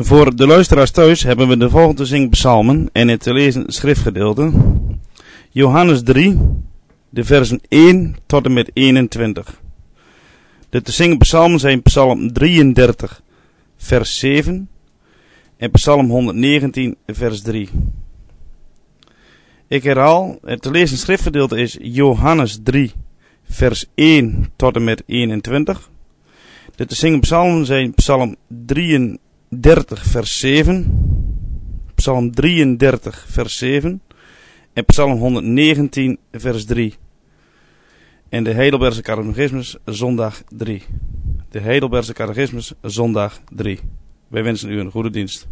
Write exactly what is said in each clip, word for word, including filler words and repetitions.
Voor de luisteraars thuis hebben we de volgende zingpsalmen en het te lezen schriftgedeelte. Johannes drie, de versen één tot en met eenentwintig. De te zingen psalmen zijn psalm drieëndertig, vers zeven en psalm honderdnegentien, vers drie. Ik herhaal, het te lezen schriftgedeelte is Johannes drie, vers één tot en met eenentwintig. De te zingen psalmen zijn psalm drieëndertig, vers zeven, psalm drieëndertig, vers zeven en psalm honderdnegentien, vers drie. En de Heidelbergse Catechismus, zondag drie. De Heidelbergse Catechismus, zondag drie. Wij wensen u een goede dienst.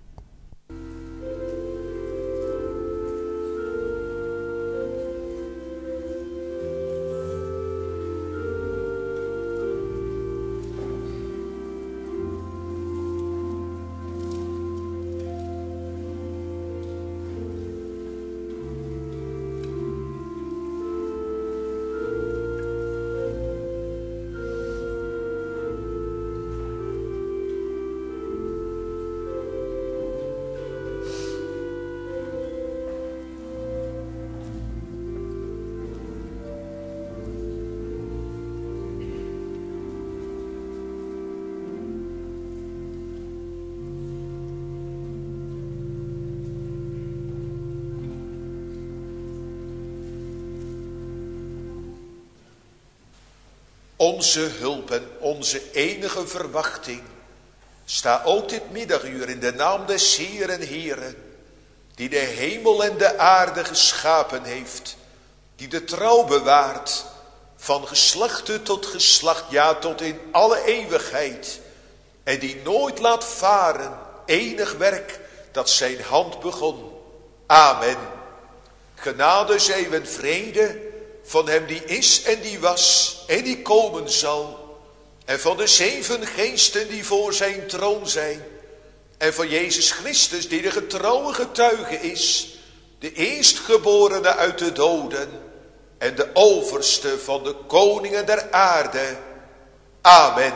Onze hulp en onze enige verwachting, sta ook dit middaguur in de naam des Heeren Heeren, die de hemel en de aarde geschapen heeft, die de trouw bewaart, van geslachte tot geslacht, ja tot in alle eeuwigheid, en die nooit laat varen enig werk dat zijn hand begon. Amen. Genade zij en vrede van hem die is en die was en die komen zal. En van de zeven geesten die voor zijn troon zijn. En van Jezus Christus die de getrouwe getuige is. De eerstgeborene uit de doden. En de overste van de koningen der aarde. Amen.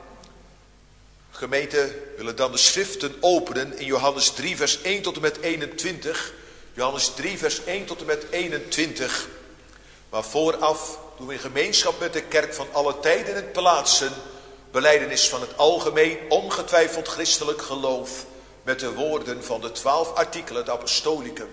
Gemeente, willen dan de schriften openen in Johannes drie vers één tot en met eenentwintig. Johannes drie vers één tot en met eenentwintig. Maar vooraf doen we in gemeenschap met de kerk van alle tijden en plaatsen belijdenis van het algemeen ongetwijfeld christelijk geloof met de woorden van de twaalf artikelen, het apostolicum.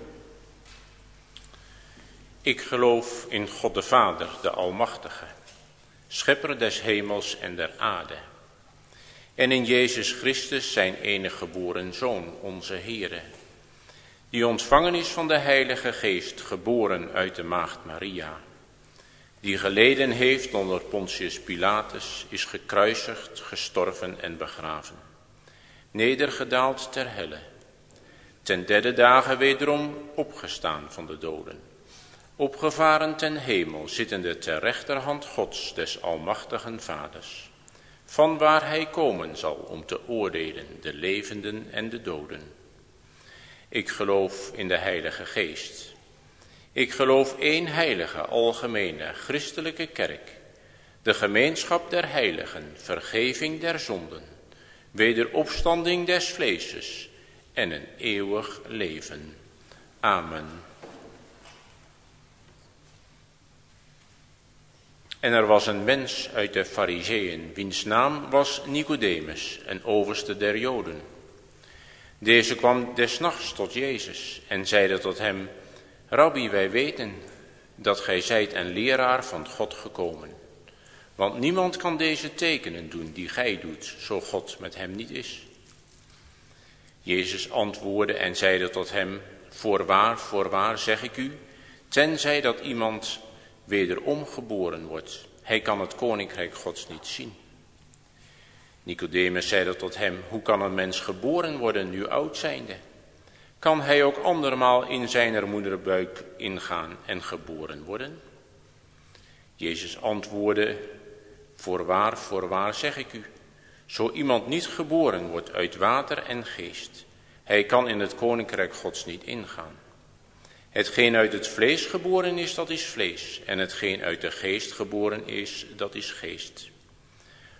Ik geloof in God de Vader, de Almachtige, schepper des hemels en der aarde. En in Jezus Christus, zijn enige geboren Zoon, onze Heere, die ontvangen is van de Heilige Geest, geboren uit de Maagd Maria, die geleden heeft onder Pontius Pilatus, is gekruisigd, gestorven en begraven, nedergedaald ter helle, ten derde dagen wederom opgestaan van de doden, opgevaren ten hemel, zittende ter rechterhand Gods, des almachtigen Vaders, van waar hij komen zal om te oordelen de levenden en de doden. Ik geloof in de Heilige Geest. Ik geloof één heilige, algemene, christelijke kerk, de gemeenschap der heiligen, vergeving der zonden, wederopstanding des vleeses en een eeuwig leven. Amen. En er was een mens uit de Farizeeën, wiens naam was Nicodemus, een overste der Joden. Deze kwam des nachts tot Jezus en zeide tot hem: Rabbi, wij weten dat gij zijt een leraar van God gekomen. Want niemand kan deze tekenen doen die gij doet, zo God met hem niet is. Jezus antwoordde en zeide tot hem: Voorwaar, voorwaar zeg ik u, tenzij dat iemand wederom geboren wordt, hij kan het koninkrijk Gods niet zien. Nicodemus zeide tot hem: Hoe kan een mens geboren worden, nu oud zijnde? Kan hij ook andermaal in zijner moederbuik ingaan en geboren worden? Jezus antwoordde: Voorwaar, voorwaar zeg ik u, zo iemand niet geboren wordt uit water en geest, hij kan in het koninkrijk Gods niet ingaan. Hetgeen uit het vlees geboren is, dat is vlees, en hetgeen uit de geest geboren is, dat is geest.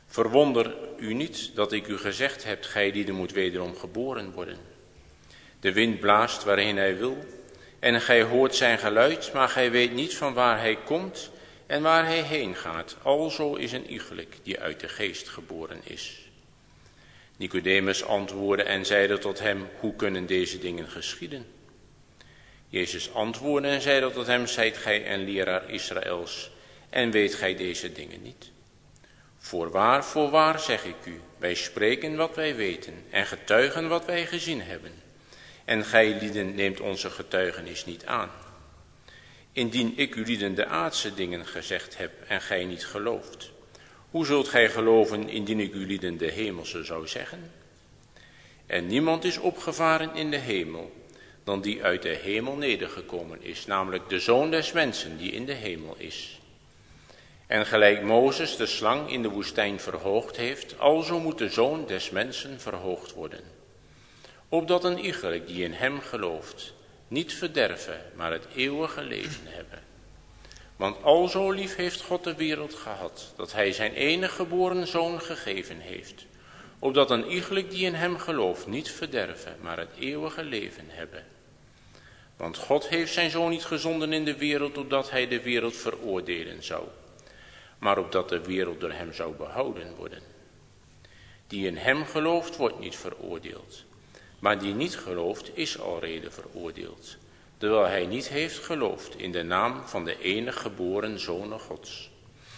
Verwonder u niet dat ik u gezegd heb, gij lieden moet wederom geboren worden. De wind blaast waarheen hij wil, en gij hoort zijn geluid, maar gij weet niet van waar hij komt en waar hij heen gaat. Alzo is een iegelijk die uit de geest geboren is. Nicodemus antwoordde en zeide tot hem, hoe kunnen deze dingen geschieden? Jezus antwoordde en zeide tot hem, zijt gij een leraar Israëls en weet gij deze dingen niet? Voorwaar, voorwaar zeg ik u, wij spreken wat wij weten en getuigen wat wij gezien hebben. En gij lieden neemt onze getuigenis niet aan. Indien ik u lieden de aardse dingen gezegd heb en gij niet gelooft, hoe zult gij geloven indien ik u lieden de hemelse zou zeggen? En niemand is opgevaren in de hemel dan die uit de hemel nedergekomen is, namelijk de Zoon des Mensen die in de hemel is. En gelijk Mozes de slang in de woestijn verhoogd heeft, alzo moet de Zoon des Mensen verhoogd worden. Opdat een iegelijk die in hem gelooft, niet verderven, maar het eeuwige leven hebben. Want alzo lief heeft God de wereld gehad, dat hij zijn enige geboren Zoon gegeven heeft. Opdat een iegelijk die in hem gelooft, niet verderven, maar het eeuwige leven hebben. Want God heeft zijn Zoon niet gezonden in de wereld, opdat hij de wereld veroordelen zou, maar opdat de wereld door hem zou behouden worden. Die in hem gelooft, wordt niet veroordeeld, maar die niet gelooft, is alreeds veroordeeld, terwijl hij niet heeft geloofd in de naam van de enige geboren Zoon Gods.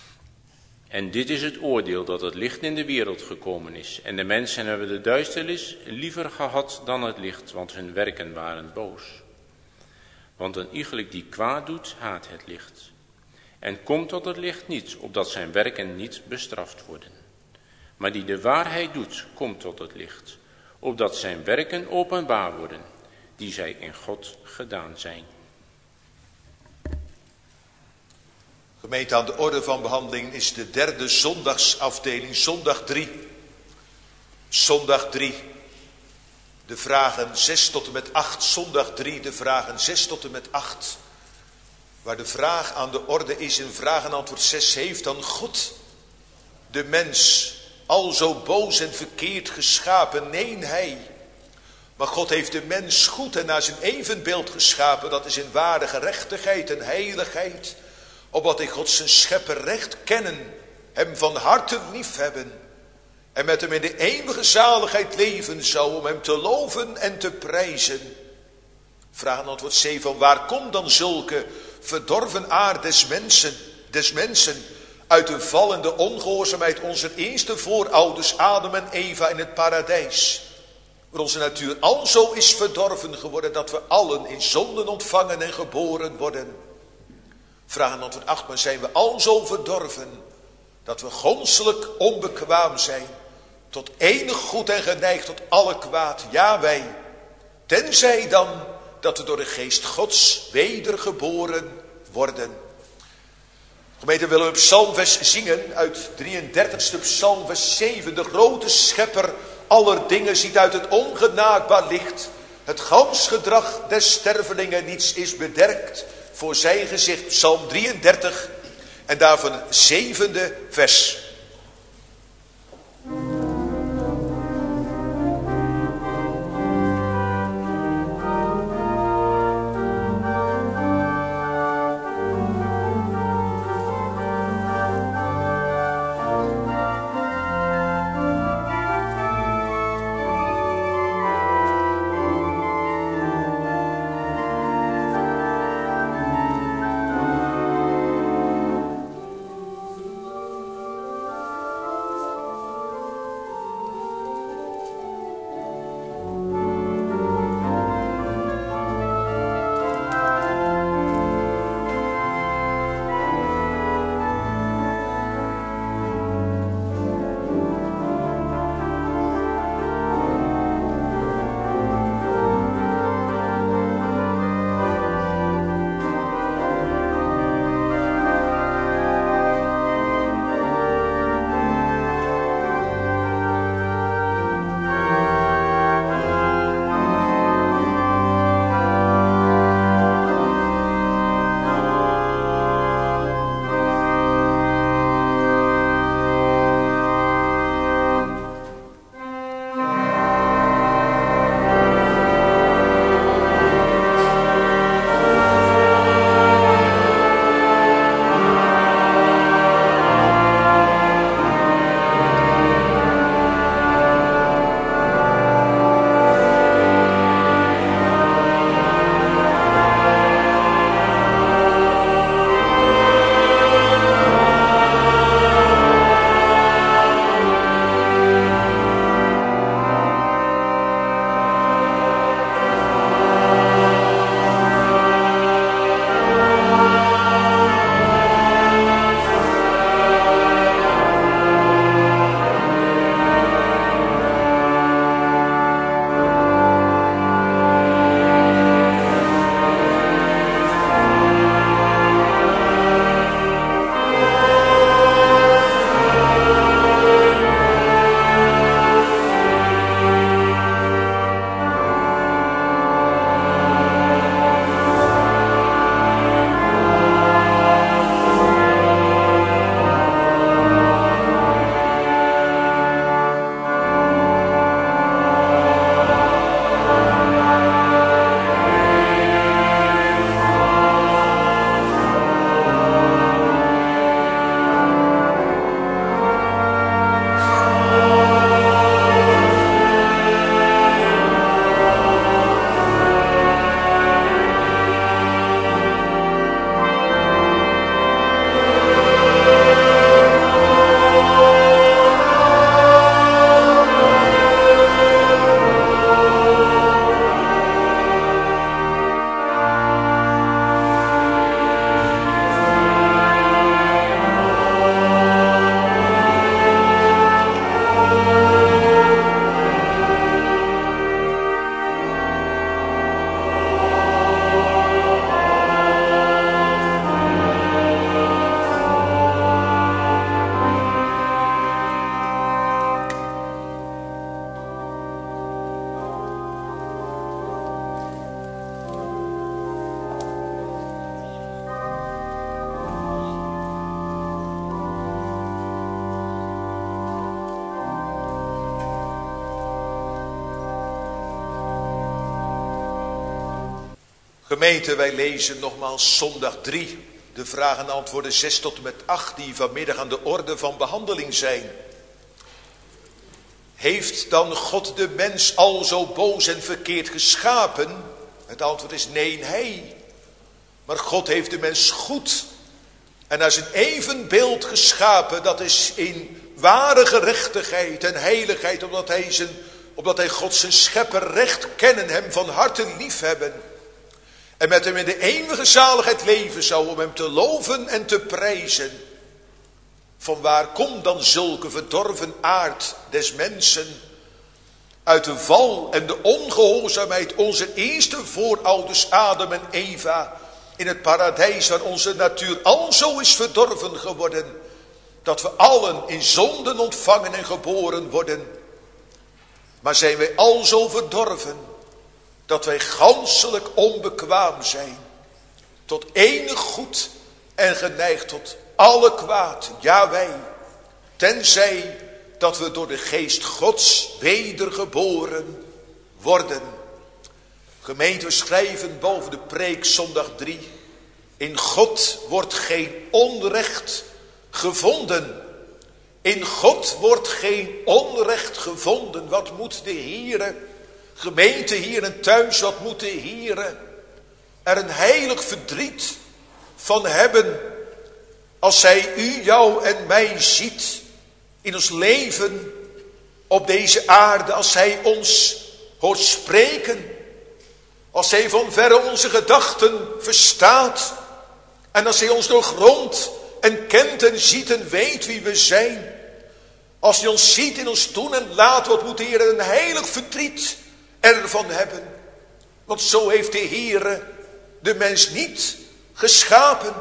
En dit is het oordeel, dat het licht in de wereld gekomen is, en de mensen hebben de duisternis liever gehad dan het licht, want hun werken waren boos. Want een iegelijk die kwaad doet, haat het licht, en komt tot het licht niet, opdat zijn werken niet bestraft worden. Maar die de waarheid doet, komt tot het licht, opdat zijn werken openbaar worden, die zij in God gedaan zijn. Gemeente, aan de orde van behandeling is de derde zondagsafdeling, zondag drie. Zondag drie. De vragen zes tot en met acht. Zondag drie, de vragen zes tot en met acht. Waar de vraag aan de orde is in vraag en antwoord zes. Heeft dan God de mens al zo boos en verkeerd geschapen? Nee, hij. Maar God heeft de mens goed en naar zijn evenbeeld geschapen. Dat is in ware gerechtigheid en heiligheid. Opdat ik God zijn schepper recht kennen, hem van harte lief hebben en met hem in de eeuwige zaligheid leven zou, om hem te loven en te prijzen. Vraag en antwoord C, van waar komt dan zulke verdorven aard des mensen, des mensen uit de vallende ongehoorzaamheid onze eerste voorouders Adam en Eva in het paradijs, waar onze natuur alzo is verdorven geworden dat we allen in zonden ontvangen en geboren worden. Vraag en antwoord acht, maar zijn we al zo verdorven dat we gonstelijk onbekwaam zijn, tot enig goed en geneigd tot alle kwaad? Ja, wij. Tenzij dan dat we door de geest Gods wedergeboren worden. Gemeente, willen we psalmvers zingen uit drieëndertigste psalm vers zeven. De grote schepper aller dingen ziet uit het ongenaakbaar licht het gans gedrag des stervelingen, niets is bederkt voor zijn gezicht. Psalm drieëndertig en daarvan het zevende vers. Gemeente, wij lezen nogmaals zondag drie. De vragen en antwoorden zes tot en met acht die vanmiddag aan de orde van behandeling zijn. Heeft dan God de mens al zo boos en verkeerd geschapen? Het antwoord is nee, nee. Maar God heeft de mens goed en naar zijn evenbeeld geschapen. Dat is in ware gerechtigheid en heiligheid, omdat hij, zijn, omdat hij God zijn schepper recht kennen, hem van harte lief hebben. En met hem in de eeuwige zaligheid leven zou, om hem te loven en te prijzen. Vanwaar komt dan zulke verdorven aard des mensen? Uit de val en de ongehoorzaamheid onze eerste voorouders Adam en Eva in het paradijs, waar onze natuur al zo is verdorven geworden, dat we allen in zonden ontvangen en geboren worden. Maar zijn wij al zo verdorven, dat wij ganselijk onbekwaam zijn, tot enig goed en geneigd tot alle kwaad, ja wij, tenzij dat we door de geest Gods wedergeboren worden. Gemeente, we schrijven boven de preek zondag drie. In God wordt geen onrecht gevonden. In God wordt geen onrecht gevonden. Wat moet de Heere, gemeente hier en thuis, wat moet de Heere er een heilig verdriet van hebben, als hij u, jou en mij ziet in ons leven op deze aarde, als hij ons hoort spreken, als hij van verre onze gedachten verstaat, en als hij ons doorgrondt en kent en ziet en weet wie we zijn. Als hij ons ziet in ons doen en laten, wat moet de Heer een heilig verdriet ervan hebben. Want zo heeft de Heer de mens niet geschapen.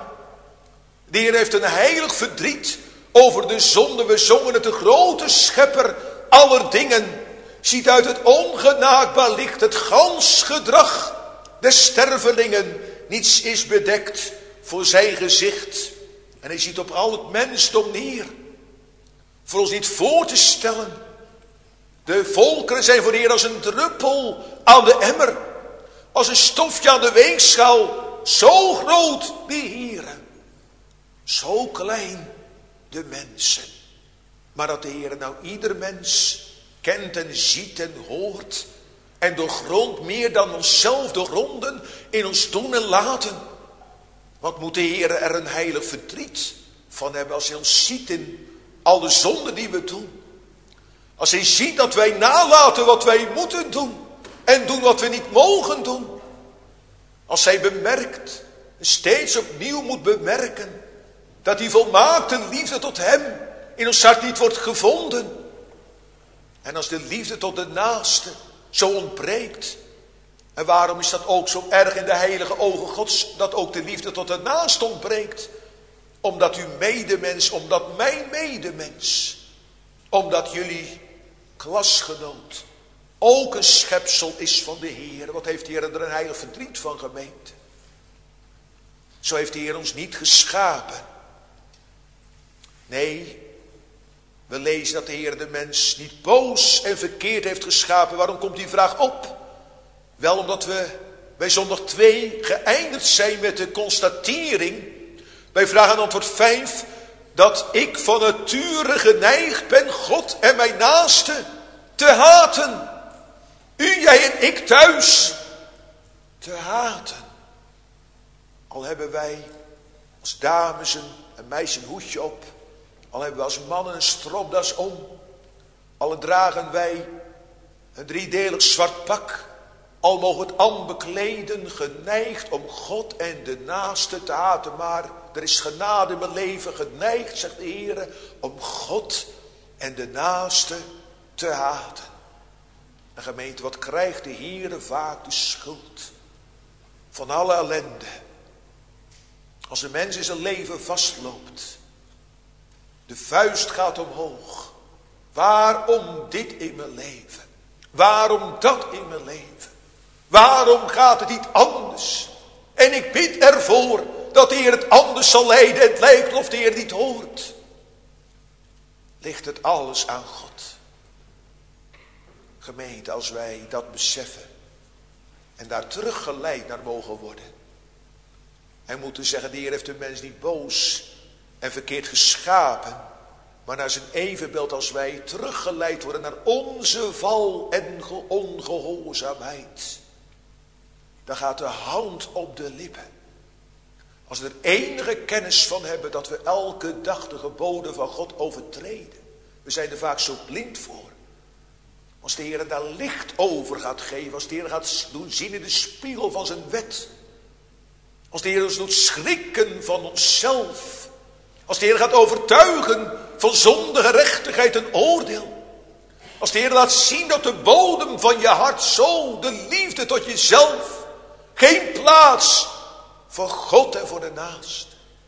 De Heer heeft een heilig verdriet over de zonde. We zongen het, de grote schepper aller dingen ziet uit het ongenaakbaar licht het gans gedrag des stervelingen. Niets is bedekt voor zijn gezicht. En hij ziet op al het mensdom neer. Voor ons niet voor te stellen. De volkeren zijn voor de Heer als een druppel aan de emmer. Als een stofje aan de weegschaal. Zo groot de Heer. Zo klein de mensen. Maar dat de Heer nou ieder mens kent en ziet en hoort. En doorgrondt meer dan onszelf doorgronden in ons doen en laten. Wat moet de Heer er een heilig verdriet van hebben als hij ons ziet in al de zonden die we doen. Als hij ziet dat wij nalaten wat wij moeten doen. En doen wat we niet mogen doen. Als hij bemerkt, en steeds opnieuw moet bemerken, dat die volmaakte liefde tot hem in ons hart niet wordt gevonden. En als de liefde tot de naaste zo ontbreekt. En waarom is dat ook zo erg in de heilige ogen Gods, dat ook de liefde tot de naaste ontbreekt? Omdat uw medemens, omdat mijn medemens, omdat jullie klasgenoot ook een schepsel is van de Heer. Wat heeft de Heer er een heilig verdriet van, gemeente? Zo heeft de Heer ons niet geschapen. Nee, we lezen dat de Heer de mens niet boos en verkeerd heeft geschapen. Waarom komt die vraag op? Wel omdat we bij zondag twee geëindigd zijn met de constatering, bij vraag en antwoord vijf, dat ik van nature geneigd ben God en mijn naaste te haten. U, jij en ik thuis te haten. Al hebben wij als dames een, een meisje een hoedje op. Al hebben we als mannen een stropdas om. Al dragen wij een driedelig zwart pak. Al mogen het ambt bekleden, geneigd om God en de naaste te haten. Maar er is genade in mijn leven, geneigd, zegt de Heer, om God en de naaste te haten. En gemeente, wat krijgt de Heer vaak de schuld van alle ellende? Als een mens in zijn leven vastloopt, de vuist gaat omhoog. Waarom dit in mijn leven? Waarom dat in mijn leven? Waarom gaat het niet anders? En ik bid ervoor dat de Heer het anders zal leiden. Het lijkt of de Heer niet hoort. Ligt het alles aan God? Gemeente, als wij dat beseffen, En daar teruggeleid naar mogen worden. En moeten zeggen, de Heer heeft de mens niet boos en verkeerd geschapen. Maar naar zijn evenbeeld als wij teruggeleid worden naar onze val en ongehoorzaamheid. Dan gaat de hand op de lippen. Als we er enige kennis van hebben dat we elke dag de geboden van God overtreden. We zijn er vaak zo blind voor. Als de Heer daar licht over gaat geven. Als de Heer gaat doen zien in de spiegel van zijn wet. Als de Heer ons doet schrikken van onszelf. Als de Heer gaat overtuigen van zonde, gerechtigheid en oordeel. Als de Heer laat zien op de bodem van je hart zo de liefde tot jezelf. Geen plaats voor God en voor de naast.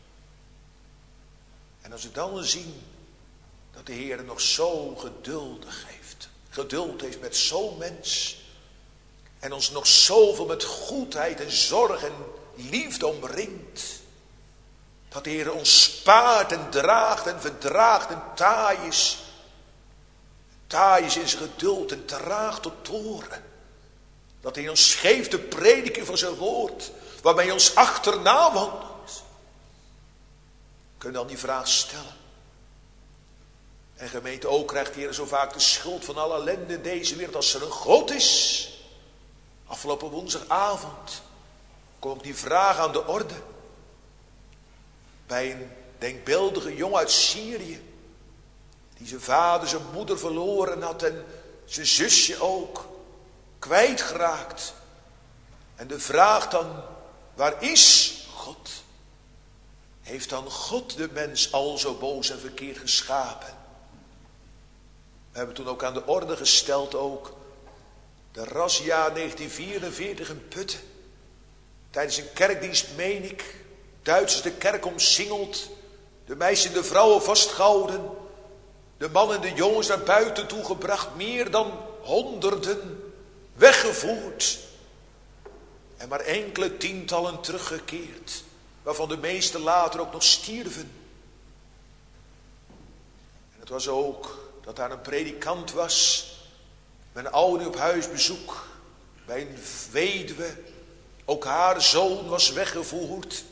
En als we dan zien dat de Heer nog zo geduldig heeft. Geduld heeft met zo'n mens. En ons nog zoveel met goedheid en zorg en liefde omringt. Dat de Heer ons spaart en draagt en verdraagt en taai is. Taai is in zijn geduld en draagt tot toren. Dat hij ons geeft de prediking van zijn woord. Waarmee hij ons achterna wandelt. We kunnen dan die vraag stellen. En gemeente, ook krijgt de Heer zo vaak de schuld van alle ellende in deze wereld. Als er een God is. Afgelopen woensdagavond kwam ook die vraag aan de orde. Bij een denkbeeldige jongen uit Syrië. Die zijn vader, zijn moeder verloren had. En zijn zusje ook. Kwijtgeraakt. En de vraag dan. Waar is God? Heeft dan God de mens al zo boos en verkeerd geschapen? We hebben toen ook aan de orde gesteld ook. De razzia negentien vierenveertig in Putten. Tijdens een kerkdienst meen ik. Duitsers de kerk omsingeld. De meisjes en de vrouwen vastgehouden. De mannen en de jongens naar buiten toe gebracht. Meer dan honderden weggevoerd. En maar enkele tientallen teruggekeerd. Waarvan de meesten later ook nog stierven. En het was ook dat daar een predikant was. Met een oude op huisbezoek. Bij een weduwe. Ook haar zoon was weggevoerd.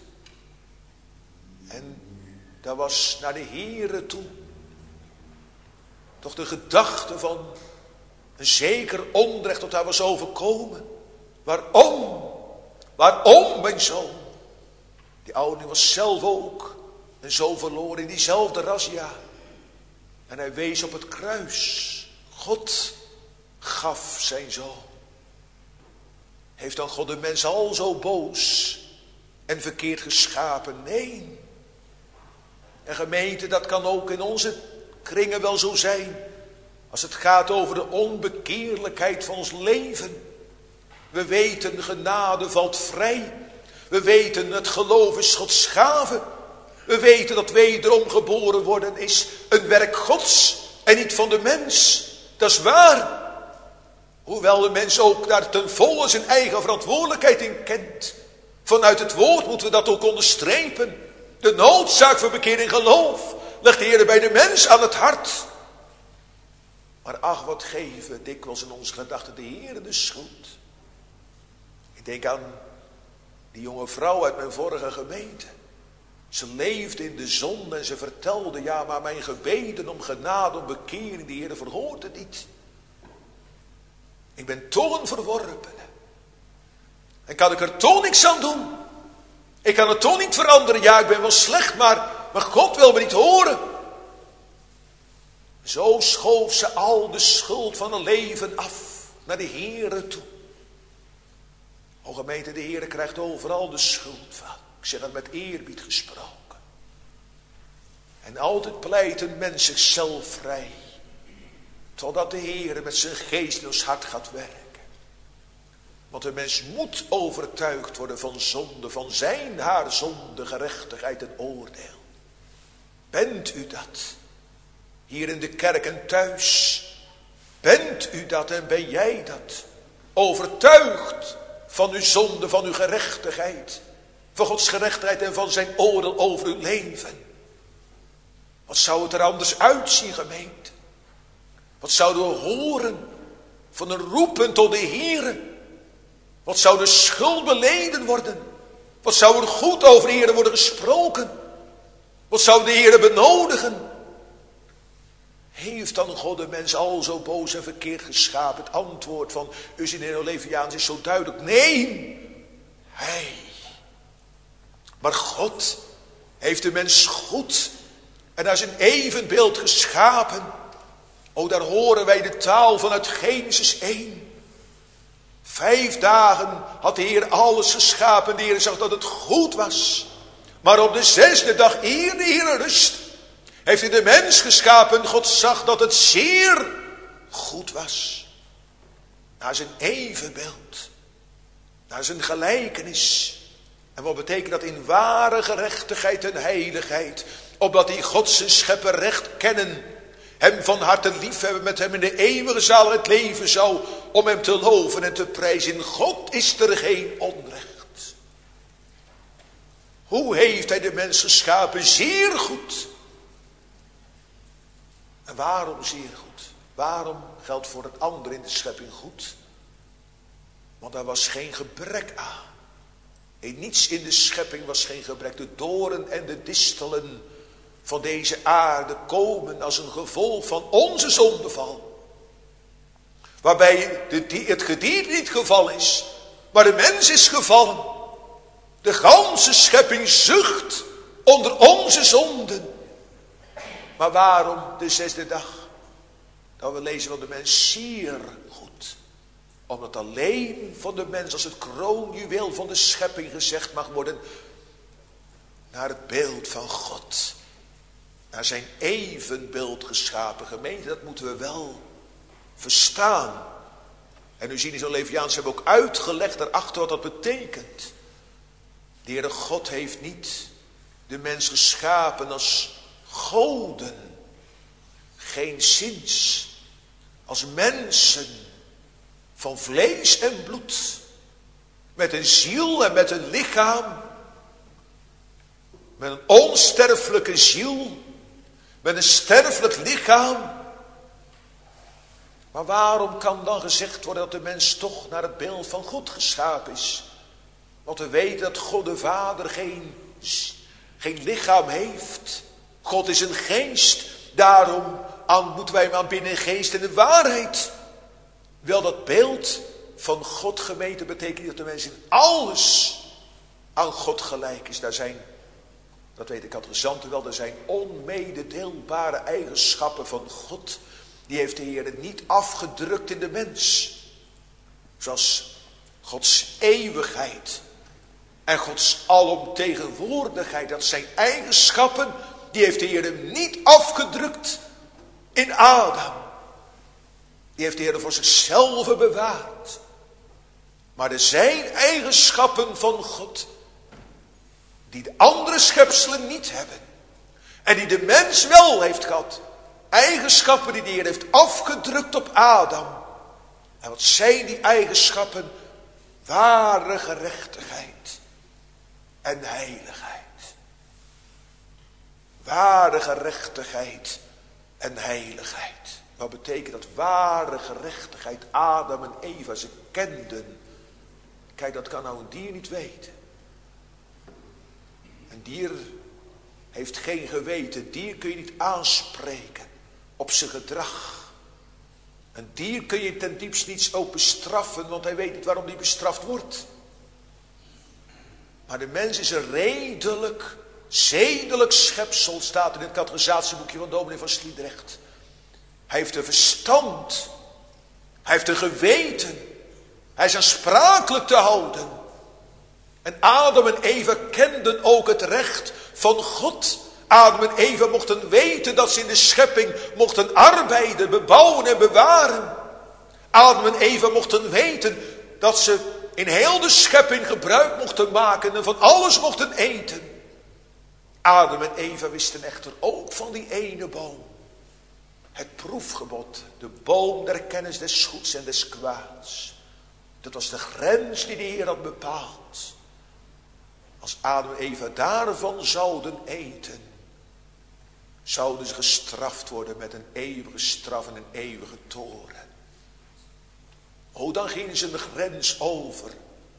En daar was naar de Heere toe. Toch de gedachte van een zeker onrecht dat haar was overkomen. Waarom? Waarom, mijn zoon? Die oude was zelf ook een zoon verloren in diezelfde razzia. En hij wees op het kruis. God gaf zijn zoon. Heeft dan God de mens al zo boos en verkeerd geschapen? Nee. En gemeente, dat kan ook in onze kringen wel zo zijn. Als het gaat over de onbekeerlijkheid van ons leven. We weten, genade valt vrij. We weten, het geloof is Gods gave. We weten dat wederom geboren worden is een werk Gods en niet van de mens. Dat is waar. Hoewel de mens ook daar ten volle zijn eigen verantwoordelijkheid in kent. Vanuit het woord moeten we dat ook onderstrepen. De noodzaak voor bekering geloof legt de Heer bij de mens aan het hart. Maar ach, wat geven dikwijls in onze gedachten de Heer de schuld. Ik denk aan die jonge vrouw uit mijn vorige gemeente. Ze leefde in de zon en ze vertelde, ja, maar mijn gebeden om genade, om bekering, de Heer verhoort het niet. Ik ben toch een verworpene. En kan ik er toch niks aan doen? Ik kan het toch niet veranderen. Ja, ik ben wel slecht, maar, maar God wil me niet horen. Zo schoof ze al de schuld van het leven af naar de Heere toe. O gemeente, de Heere krijgt overal de schuld van. Ik zeg het met eerbied gesproken. En altijd pleit een mens zichzelf vrij. Totdat de Heere met zijn geest in ons hart gaat werken. Want de mens moet overtuigd worden van zonde, van zijn haar zonde, gerechtigheid en oordeel. Bent u dat? Hier in de kerk en thuis. Bent u dat en ben jij dat? Overtuigd van uw zonde, van uw gerechtigheid. Van Gods gerechtigheid en van zijn oordeel over uw leven. Wat zou het er anders uitzien, gemeente? Wat zouden we horen van een roepen tot de Heere? Wat zou de schuld beleden worden? Wat zou er goed over de Heer worden gesproken? Wat zou de Heer benodigen? Heeft dan God de mens al zo boos en verkeerd geschapen? Het antwoord van Eugenio Leviaans is zo duidelijk. Nee, hij. Maar God heeft de mens goed en naar zijn evenbeeld geschapen. O, daar horen wij de taal vanuit Genesis één. Vijf dagen had de Heer alles geschapen. De Heer zag dat het goed was. Maar op de zesde dag, eer de Heer rust, heeft hij de mens geschapen. God zag dat het zeer goed was. Naar zijn evenbeeld. Naar zijn gelijkenis. En wat betekent dat? In ware gerechtigheid en heiligheid. Opdat die God zijn schepper recht kennen. Hem van harte liefhebben, met hem in de eeuwige zaal het leven zou. Om hem te loven en te prijzen. In God is er geen onrecht. Hoe heeft hij de mens geschapen? Zeer goed. En waarom zeer goed? Waarom geldt voor het ander in de schepping goed? Want daar was geen gebrek aan. In niets in de schepping was geen gebrek. De doren en de distelen van deze aarde komen als een gevolg van onze zondeval. Waarbij de, het gedierte niet gevallen is, maar de mens is gevallen. De ganse schepping zucht onder onze zonden. Maar waarom de zesde dag? Dan we lezen van de mens zeer goed. Omdat alleen van de mens als het kroonjuweel van de schepping gezegd mag worden. Naar het beeld van God. Naar zijn evenbeeld geschapen. Gemeente, dat moeten we wel verstaan. En u ziet in zo'n Leviaans hebben ook uitgelegd daarachter wat dat betekent. De Heere God heeft niet de mens geschapen als goden. Geen zins. Als mensen van vlees en bloed. Met een ziel en met een lichaam. Met een onsterfelijke ziel. Met een sterfelijk lichaam. Maar waarom kan dan gezegd worden dat de mens toch naar het beeld van God geschapen is? Want we weten dat God de Vader geen, geen lichaam heeft. God is een geest. Daarom aan, moeten wij hem aanbidden in geest en in waarheid. Wel, dat beeld van God, gemeente, betekent dat de mens in alles aan God gelijk is. Daar zijn, dat weet de catechisanten wel, er zijn onmededeelbare eigenschappen van God. Die heeft de Heer niet afgedrukt in de mens. Zoals Gods eeuwigheid en Gods alomtegenwoordigheid. Dat zijn eigenschappen, die heeft de Heer niet afgedrukt in Adam. Die heeft de Heer voor zichzelf bewaard. Maar er zijn eigenschappen van God die de andere schepselen niet hebben. En die de mens wel heeft gehad. Eigenschappen die de Heer heeft afgedrukt op Adam. En wat zijn die eigenschappen? Ware gerechtigheid en heiligheid. Ware gerechtigheid en heiligheid. Wat betekent dat? Ware gerechtigheid. Adam en Eva, ze kenden. Kijk, dat kan nou een dier niet weten. Een dier heeft geen geweten. Een dier kun je niet aanspreken op zijn gedrag. Een dier kun je ten diepste niet ook bestraffen, want hij weet niet waarom hij bestraft wordt. Maar de mens is een redelijk, zedelijk schepsel, staat in het catechisatieboekje van dominee van Sliedrecht. Hij heeft een verstand. Hij heeft een geweten. Hij is aansprakelijk te houden. En Adam en Eva kenden ook het recht van God. Adam en Eva mochten weten dat ze in de schepping mochten arbeiden, bebouwen en bewaren. Adam en Eva mochten weten dat ze in heel de schepping gebruik mochten maken en van alles mochten eten. Adam en Eva wisten echter ook van die ene boom. Het proefgebod, de boom der kennis des goeds en des kwaads. Dat was de grens die de Heer had bepaald. Als Adam en Eva daarvan zouden eten, zouden ze gestraft worden met een eeuwige straf en een eeuwige toren. O, dan gingen ze de grens over.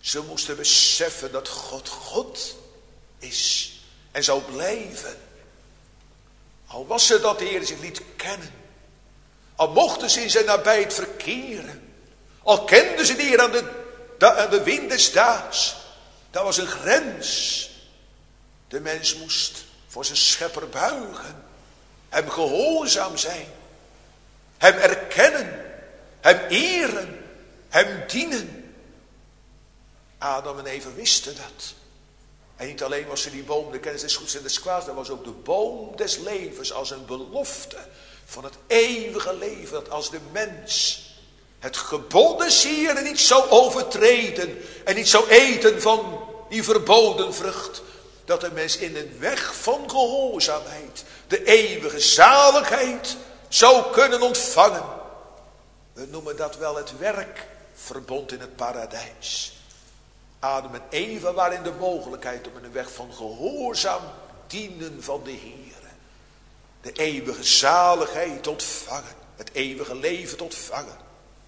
Ze moesten beseffen dat God God is en zou blijven. Al was het dat de Heer zich liet kennen. Al mochten ze in zijn nabijheid verkeren. Al kenden ze de Heer aan de, aan de wind des daags. Dat was een grens. De mens moest voor zijn schepper buigen. Hem gehoorzaam zijn. Hem erkennen. Hem eren. Hem dienen. Adam en Eva wisten dat. En niet alleen was er die boom de kennis des goeds en des kwaads. Dat was ook de boom des levens als een belofte van het eeuwige leven. Dat als de mens het gebod des Heeren niet zou overtreden. En niet zou eten van die verboden vrucht. Dat de mens in een weg van gehoorzaamheid de eeuwige zaligheid zou kunnen ontvangen. We noemen dat wel het werkverbond in het paradijs. Adam en Eva waren in de mogelijkheid om in een weg van gehoorzaam dienen van de Heer. De eeuwige zaligheid te ontvangen. Het eeuwige leven te ontvangen.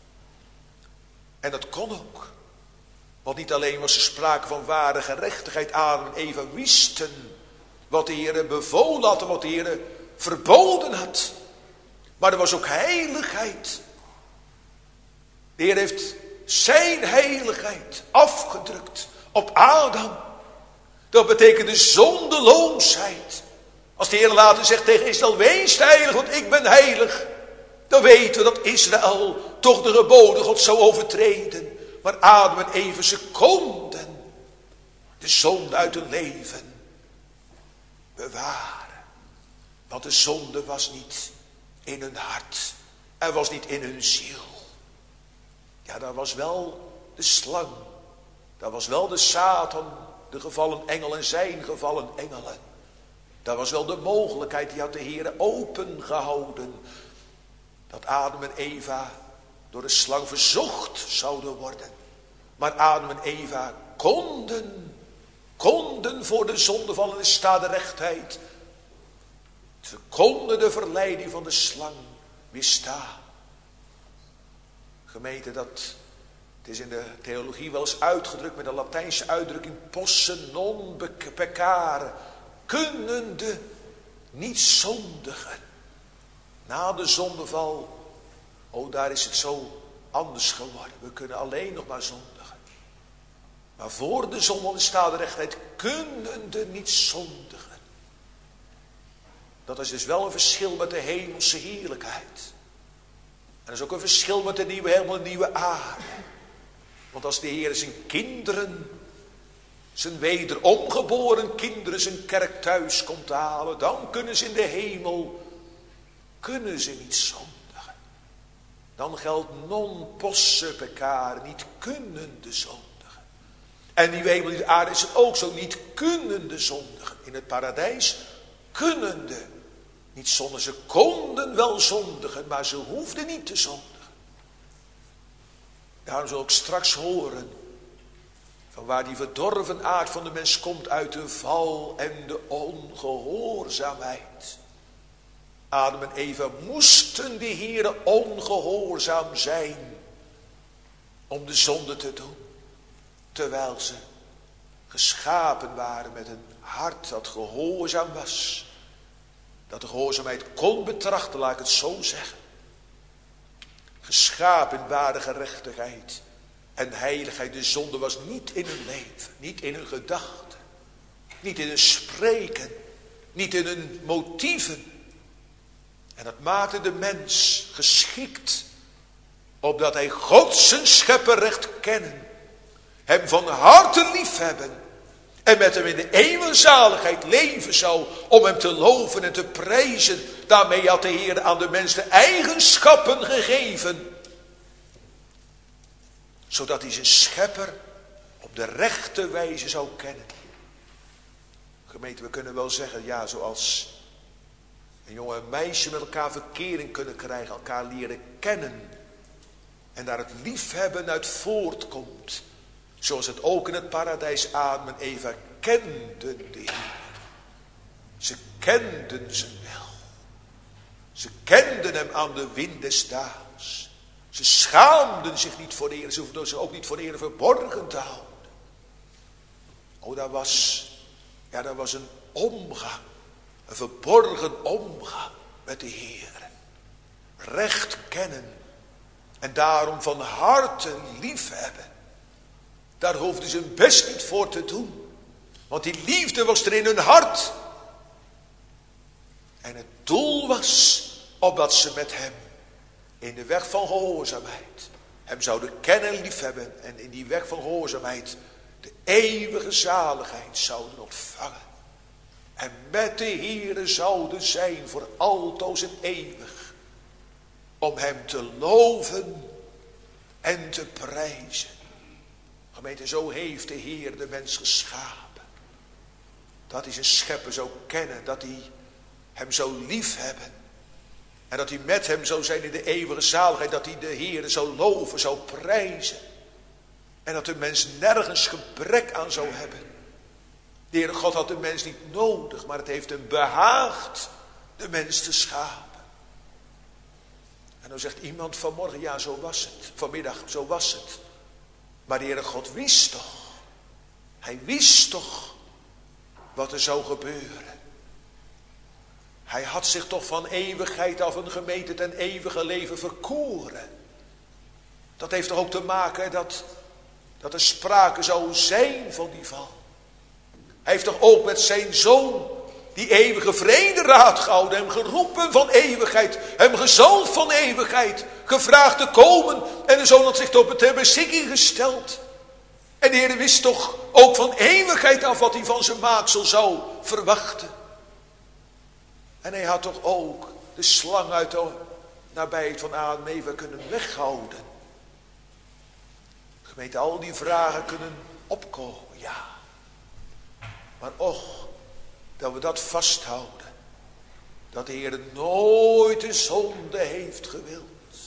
En dat kon ook. Want niet alleen was er sprake van ware gerechtigheid. Adam en Eva wisten wat de Heer bevolen had en wat de Heer verboden had. Maar er was ook heiligheid. De Heer heeft zijn heiligheid afgedrukt op Adam. Dat betekent de zondeloosheid. Als de Heer later zegt tegen Israël, wees heilig, want ik ben heilig. Dan weten we dat Israël toch de geboden God zou overtreden. Maar Adam en Eva, ze konden de zonde uit hun leven bewaren. Want de zonde was niet in hun hart. En was niet in hun ziel. Ja, daar was wel de slang. Daar was wel de Satan, de gevallen engel en zijn gevallen engelen. Daar was wel de mogelijkheid, die had de Heer opengehouden. Dat Adam en Eva door de slang verzocht zouden worden. Maar Adam en Eva konden, konden voor de zondeval en de staderechtheid. Ze konden de verleiding van de slang weerstaan. Gemeente, dat, het is in de theologie wel eens uitgedrukt met een Latijnse uitdrukking. Posse non peccare. Kunnende niet zondigen. Na de zondeval, oh daar is het zo anders geworden. We kunnen alleen nog maar zondigen. Maar voor de zonde en de staderechtheid kunnende niet zondigen. Dat is dus wel een verschil met de hemelse heerlijkheid. En dat is ook een verschil met de nieuwe hemel en de nieuwe aarde. Want als de Heer zijn kinderen, zijn wederomgeboren kinderen, zijn kerk thuis komt halen, dan kunnen ze in de hemel, kunnen ze niet zondigen. Dan geldt non posse peccare, niet kunnende zondigen. En die hemel en de aarde is het ook zo, niet kunnende zondigen. In het paradijs kunnende niet zondigen. Ze konden wel zondigen, maar ze hoefden niet te zondigen. Daarom zal ik straks horen van waar die verdorven aard van de mens komt, uit de val en de ongehoorzaamheid. Adam en Eva moesten de Heere ongehoorzaam zijn om de zonde te doen. Terwijl ze geschapen waren met een hart dat gehoorzaam was. Dat de gehoorzaamheid kon betrachten, laat ik het zo zeggen. Geschapen in ware gerechtigheid en heiligheid. De zonde was niet in hun leven, niet in hun gedachten, niet in hun spreken, niet in hun motieven. En dat maakte de mens geschikt, opdat hij God zijn schepper recht kennen, hem van harte lief hebben en met hem in de eeuwige zaligheid leven zou, om hem te loven en te prijzen. Daarmee had de Heer aan de mens de eigenschappen gegeven, zodat hij zijn schepper op de rechte wijze zou kennen. Gemeente, we kunnen wel zeggen, ja, zoals een jongen en meisje met elkaar verkering kunnen krijgen, elkaar leren kennen en daar het liefhebben uit voortkomt. Zoals het ook in het paradijs Adam en Eva kenden de Heer. Ze kenden zijn wil. Ze kenden hem aan de wind des daags. Ze schaamden zich niet voor de Heer. Ze hoefden zich ook niet voor de Heer verborgen te houden. Oh, dat was, ja, dat was een omgang. Een verborgen omgang met de Heer. Recht kennen. En daarom van harte lief hebben. Daar hoefden ze hun best niet voor te doen. Want die liefde was er in hun hart. En het doel was, opdat ze met hem in de weg van gehoorzaamheid hem zouden kennen en lief hebben. En in die weg van gehoorzaamheid de eeuwige zaligheid zouden ontvangen. En met de Heere zouden zijn voor altoos en eeuwig. Om hem te loven en te prijzen. Gemeente, zo heeft de Heer de mens geschapen. Dat hij zijn schepper zou kennen. Dat hij hem zou lief hebben. En dat hij met hem zou zijn in de eeuwige zaligheid. Dat hij de Heer zou loven, zou prijzen. En dat de mens nergens gebrek aan zou hebben. De Heere God had de mens niet nodig. Maar het heeft hem behaagd de mens te schapen. En dan zegt iemand vanmorgen, ja, zo was het. Vanmiddag, zo was het. Maar de Heere God wist toch. Hij wist toch wat er zou gebeuren. Hij had zich toch van eeuwigheid af een gemeente ten eeuwige leven verkoren. Dat heeft toch ook te maken dat, dat er sprake zou zijn van die val. Hij heeft toch ook met zijn zoon die eeuwige vrede raad gehouden. Hem geroepen van eeuwigheid. Hem gezalfd van eeuwigheid. Gevraagd te komen. En de zoon had zich tot ter beschikking gesteld. En de Heer wist toch ook van eeuwigheid af wat hij van zijn maaksel zou verwachten. En hij had toch ook de slang uit de nabijheid van Adam en Eva kunnen weghouden. Gemeente, al die vragen kunnen opkomen, ja. Maar och, dat we dat vasthouden. Dat de Heer nooit de zonde heeft gewild.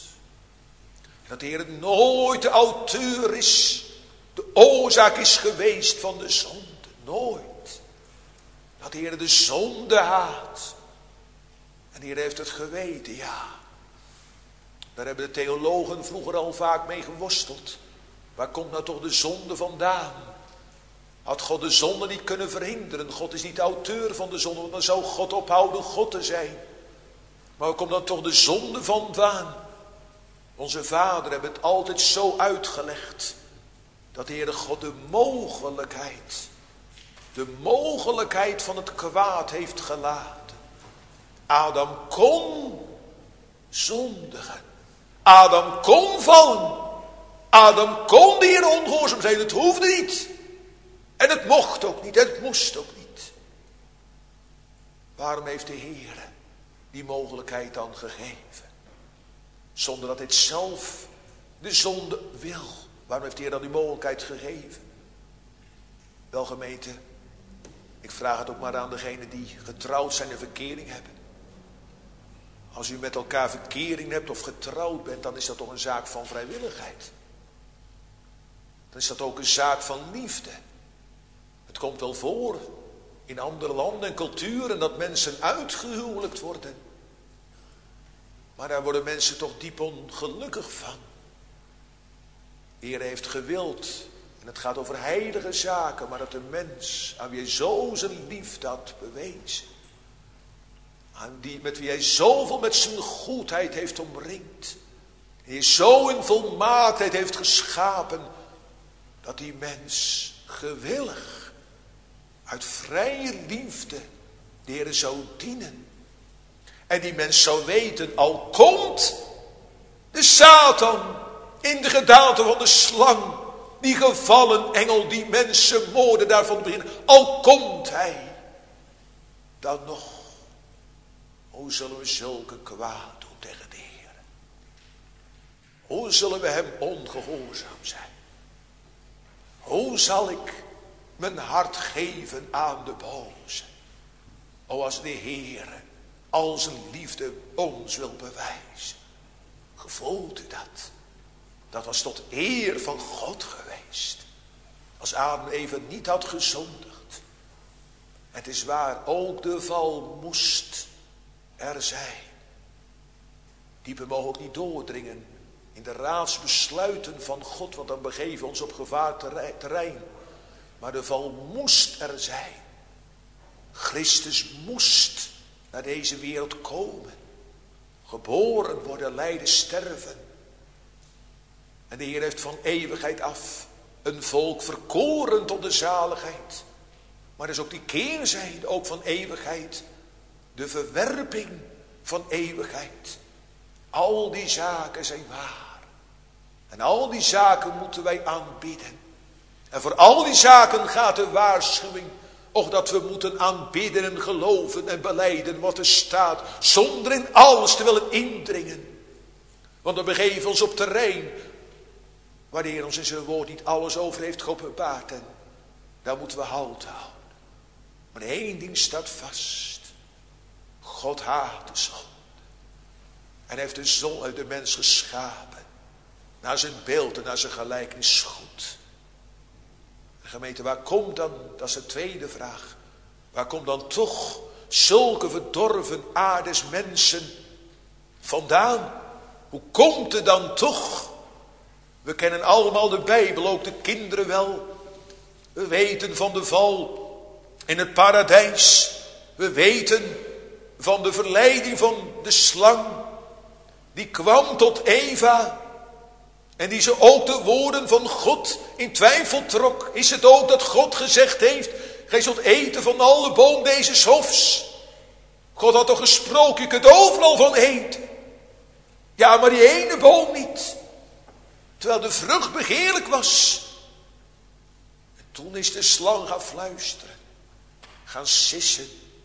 Dat de Heer nooit de auteur is, de oorzaak is geweest van de zonde. Nooit. Dat de Heer de zonde haat. En de Heer heeft het geweten, ja. Daar hebben de theologen vroeger al vaak mee geworsteld. Waar komt nou toch de zonde vandaan? Had God de zonde niet kunnen verhinderen? God is niet de auteur van de zonde, want dan zou God ophouden God te zijn. Maar waar komt dan toch de zonde vandaan? Onze vader hebben het altijd zo uitgelegd. Dat de Heere God de mogelijkheid, de mogelijkheid van het kwaad heeft gelaten. Adam kon zondigen. Adam kon vallen. Adam kon de Heer ongehoorzaam zijn. Het hoefde niet. En het mocht ook niet. En het moest ook niet. Waarom heeft de Heer die mogelijkheid dan gegeven? Zonder dat hij zelf de zonde wil. Waarom heeft de Heer dan die mogelijkheid gegeven? Wel, gemeente, ik vraag het ook maar aan degenen die getrouwd zijn en verkering hebben. Als u met elkaar verkering hebt of getrouwd bent, dan is dat toch een zaak van vrijwilligheid. Dan is dat ook een zaak van liefde. Het komt wel voor in andere landen en culturen dat mensen uitgehuwelijkt worden. Maar daar worden mensen toch diep ongelukkig van. De Heer heeft gewild, en het gaat over heilige zaken, maar dat de mens aan wie hij zo zijn liefde had bewezen, aan die, met wie hij zoveel met zijn goedheid heeft omringd, die hij zo in volmaaktheid heeft geschapen, dat die mens gewillig, uit vrije liefde, de Heer zou dienen. En die mens zou weten, al komt de Satan in de gedaante van de slang, die gevallen engel, die mensen moorden daarvan beginnen, al komt hij, dan nog, hoe zullen we zulke kwaad doen tegen de Heer? Hoe zullen we hem ongehoorzaam zijn? Hoe zal ik mijn hart geven aan de boze? O, als de Heer al zijn liefde ons wil bewijzen. Gevoelt u dat? Dat was tot eer van God geweest. Als Adam even niet had gezondigd. Het is waar, ook de val moest er zijn. Diepen mogen ook niet doordringen in de raadsbesluiten van God. Want dan begeven we ons op gevaarlijk terrein. Maar de val moest er zijn. Christus moest naar deze wereld komen. Geboren worden, lijden, sterven. En de Heer heeft van eeuwigheid af een volk verkoren tot de zaligheid. Maar er is ook die keerzijde, ook van eeuwigheid. De verwerping van eeuwigheid. Al die zaken zijn waar. En al die zaken moeten wij aanbidden. En voor al die zaken gaat de waarschuwing. Och, dat we moeten aanbidden en geloven en belijden wat er staat. Zonder in alles te willen indringen. Want we begeven ons op terrein waar de Heer ons in zijn woord niet alles over heeft geopenbaard. En daar moeten we halt houden. Maar één ding staat vast. God haat de zonde. En heeft de zon uit de mens geschapen. Naar zijn beeld en naar zijn gelijkenis goed. En gemeente, waar komt dan, dat is de tweede vraag. Waar komt dan toch zulke verdorven aardes mensen vandaan? Hoe komt het dan toch? We kennen allemaal de Bijbel, ook de kinderen wel. We weten van de val in het paradijs. We weten van de verleiding van de slang. Die kwam tot Eva. En die ze ook de woorden van God in twijfel trok. Is het ook dat God gezegd heeft: gij zult eten van alle boom deze hofs. God had toch gesproken, je kunt overal van eten. Ja, maar die ene boom niet. Terwijl de vrucht begeerlijk was. En toen is de slang gaan fluisteren. Gaan sissen.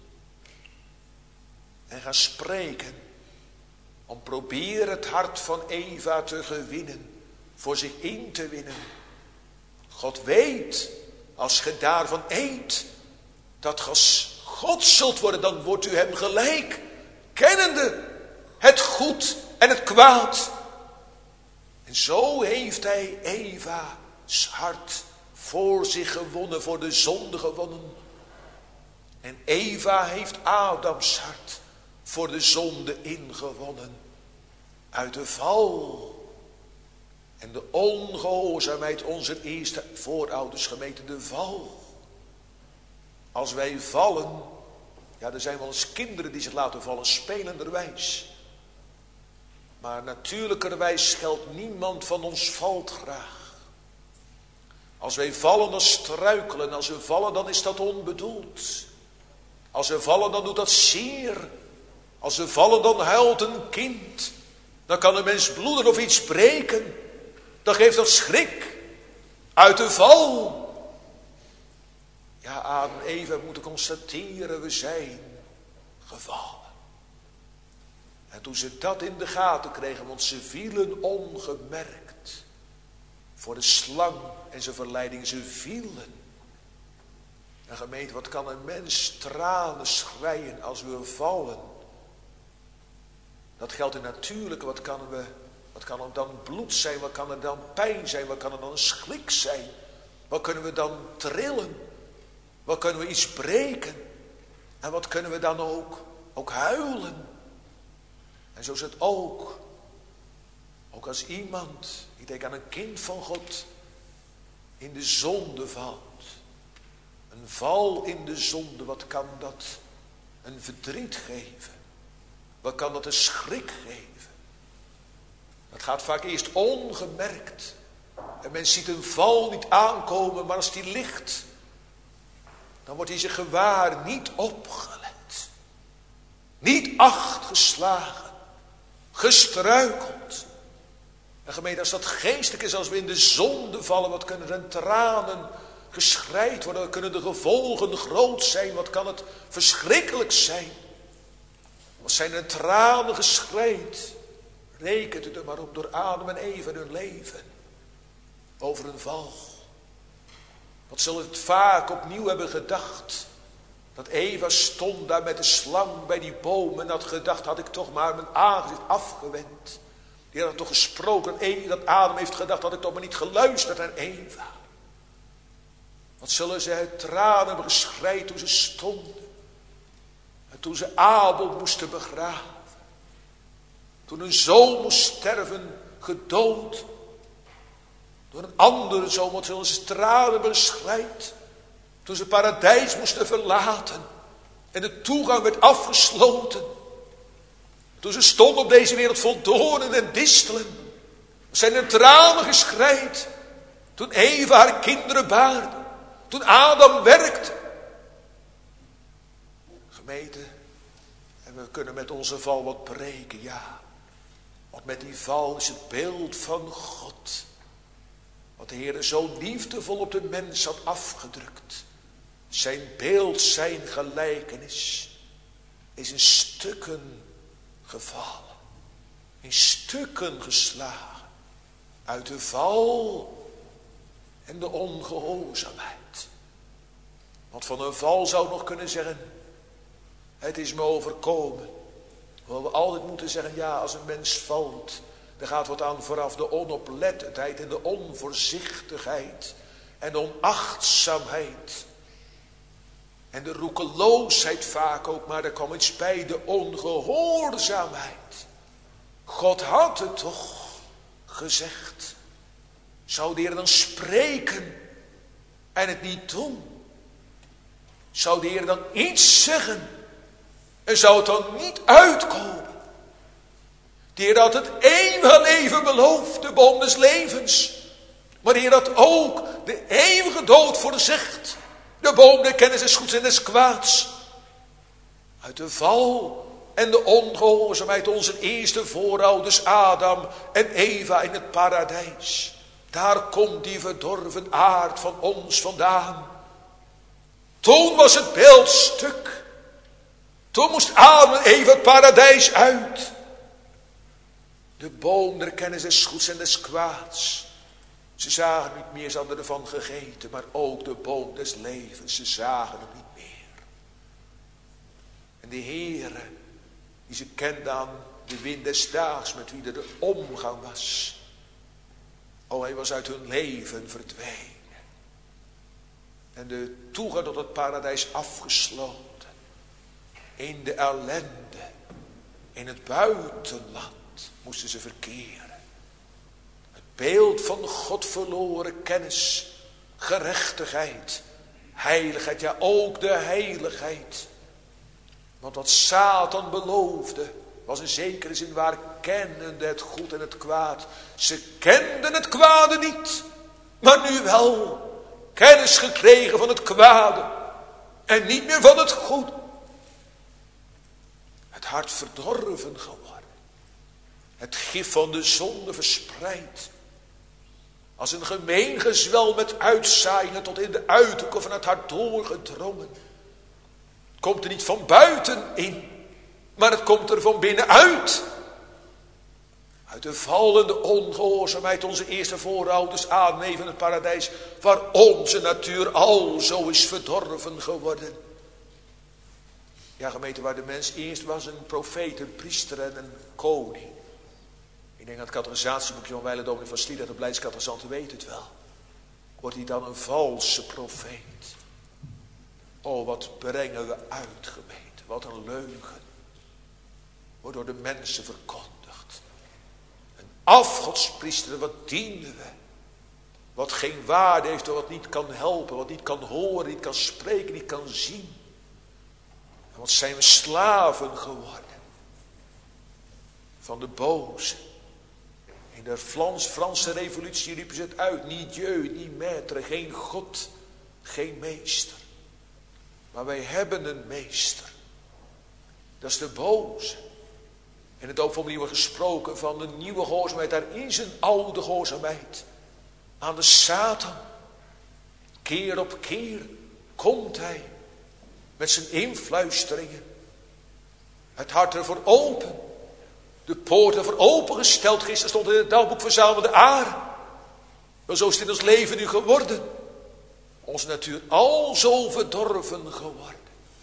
En gaan spreken. Om proberen het hart van Eva te gewinnen. Voor zich in te winnen. God weet, als ge daarvan eet, dat ge als God zult worden, dan wordt u hem gelijk. Kennende het goed en het kwaad. En zo heeft hij Eva's hart voor zich gewonnen, voor de zonde gewonnen. En Eva heeft Adams hart voor de zonde ingewonnen. Uit de val en de ongehoorzaamheid onze eerste voorouders, gemeente, de val. Als wij vallen, ja, er zijn wel eens kinderen die zich laten vallen, spelenderwijs. Maar natuurlijkerwijs geldt, niemand van ons valt graag. Als wij vallen, dan struikelen. Als we vallen, dan is dat onbedoeld. Als we vallen, dan doet dat zeer. Als we vallen, dan huilt een kind. Dan kan een mens bloeden of iets breken. Dan geeft dat schrik. Uit de val. Ja, Adam en Eva moeten constateren, we zijn gevallen. En toen ze dat in de gaten kregen, want ze vielen ongemerkt voor de slang en zijn verleiding, ze vielen. En gemeente, wat kan een mens tranen schreien als we vallen? Dat geldt in natuurlijke, wat kan, we, wat kan er dan bloed zijn, wat kan er dan pijn zijn, wat kan er dan een schrik zijn? Wat kunnen we dan trillen? Wat kunnen we iets breken? En wat kunnen we dan ook, ook huilen? En zo is het ook. Ook als iemand, ik denk aan een kind van God, in de zonde valt. Een val in de zonde, wat kan dat een verdriet geven? Wat kan dat een schrik geven? Dat gaat vaak eerst ongemerkt. En men ziet een val niet aankomen, maar als die ligt, dan wordt hij zich gewaar, niet opgelet. Niet acht geslagen. Gestruikeld. En gemeente, als dat geestelijk is, als we in de zonde vallen, wat kunnen er tranen geschreid worden? Wat kunnen de gevolgen groot zijn? Wat kan het verschrikkelijk zijn? Wat zijn er tranen geschreid? Rekent het er maar op door Adam en Eva hun leven. Over een val. Wat zullen het vaak opnieuw hebben gedacht. Dat Eva stond daar met de slang bij die boom. En had gedacht, had ik toch maar mijn aangezicht afgewend. Die had toch gesproken. Dat Adam heeft gedacht, had ik toch maar niet geluisterd naar Eva. Wat zullen zij uit tranen hebben geschreid toen ze stonden. En toen ze Abel moesten begraven. Toen een zoon moest sterven, gedood. Door een andere zoon, wat zullen ze tranen hebben geschreid. Toen ze het paradijs moesten verlaten. En de toegang werd afgesloten. Toen ze stonden op deze wereld vol doornen en distelen. Zijn er tranen geschreid. Toen Eva haar kinderen baarde. Toen Adam werkte. Gemeente. En we kunnen met onze val wat breken, ja. Want met die val is het beeld van God. Wat de Heer zo liefdevol op de mens had afgedrukt. Zijn beeld, zijn gelijkenis. Is in stukken gevallen. In stukken geslagen. Uit de val en de ongehoorzaamheid. Want van een val zou ik nog kunnen zeggen. Het is me overkomen. Hoewel we altijd moeten zeggen, ja, als een mens valt, er gaat wat aan vooraf. De onoplettendheid en de onvoorzichtigheid. En de onachtzaamheid. En de roekeloosheid vaak ook, maar er kwam iets bij, de ongehoorzaamheid. God had het toch gezegd. Zou de Heer dan spreken en het niet doen? Zou de Heer dan iets zeggen en zou het dan niet uitkomen? De Heer had het eeuwige leven beloofd, de boom des levens. Maar de Heer had ook de eeuwige dood voorzegd. De boom der kennis des goeds en des kwaads. Uit de val en de ongehoorzaamheid onze eerste voorouders Adam en Eva in het paradijs. Daar komt die verdorven aard van ons vandaan. Toen was het beeld stuk. Toen moest Adam en Eva het paradijs uit. De boom der kennis des goeds en des kwaads. Ze zagen niet meer, ze hadden ervan gegeten, maar ook de boom des levens, ze zagen het niet meer. En de Heere, die ze kenden aan de wind des daags, met wie er de omgang was. Oh, hij was uit hun leven verdwenen. En de toegang tot het paradijs afgesloten. In de ellende, in het buitenland moesten ze verkeren. Beeld van God verloren kennis, gerechtigheid, heiligheid, ja ook de heiligheid. Want wat Satan beloofde, was in zekere zin waar, kennende het goed en het kwaad. Ze kenden het kwade niet, maar nu wel kennis gekregen van het kwade en niet meer van het goed. Het hart verdorven geworden, het gif van de zonde verspreid. Als een gemeen gezwel met uitzaaiingen tot in de uithoeken van het hart doorgedrongen. Het komt er niet van buiten in, maar het komt er van binnenuit. Uit de vallende ongehoorzaamheid onze eerste voorouders aannemen in het paradijs, waar onze natuur al zo is verdorven geworden. Ja, gemeente, waar de mens eerst was een profeet, een priester en een koning. Ik denk aan het categorisatieboekje van Wijle Dominee van Sliedrecht, de beleidscategorisant weet het wel. Wordt hij dan een valse profeet? Oh, wat brengen we uit, gemeente. Wat een leugen. Wordt door de mensen verkondigd. Een afgodspriester, wat dienen we? Wat geen waarde heeft, wat niet kan helpen, wat niet kan horen, niet kan spreken, niet kan zien. En wat zijn we slaven geworden. Van de boze. In de Frans, Franse revolutie riepen ze het uit. Niet Dieu, niet maître, geen God, geen meester. Maar wij hebben een meester. Dat is de boze. In het doopformulier wordt gesproken van de nieuwe gehoorzaamheid. Daar is een oude gehoorzaamheid. Aan de Satan. Keer op keer komt hij. Met zijn influisteringen. Het hart ervoor open. De poorten voor opengesteld. Gisteren stond in het dagboek verzamelde aarde. Maar zo is het in ons leven nu geworden. Onze natuur al zo verdorven geworden.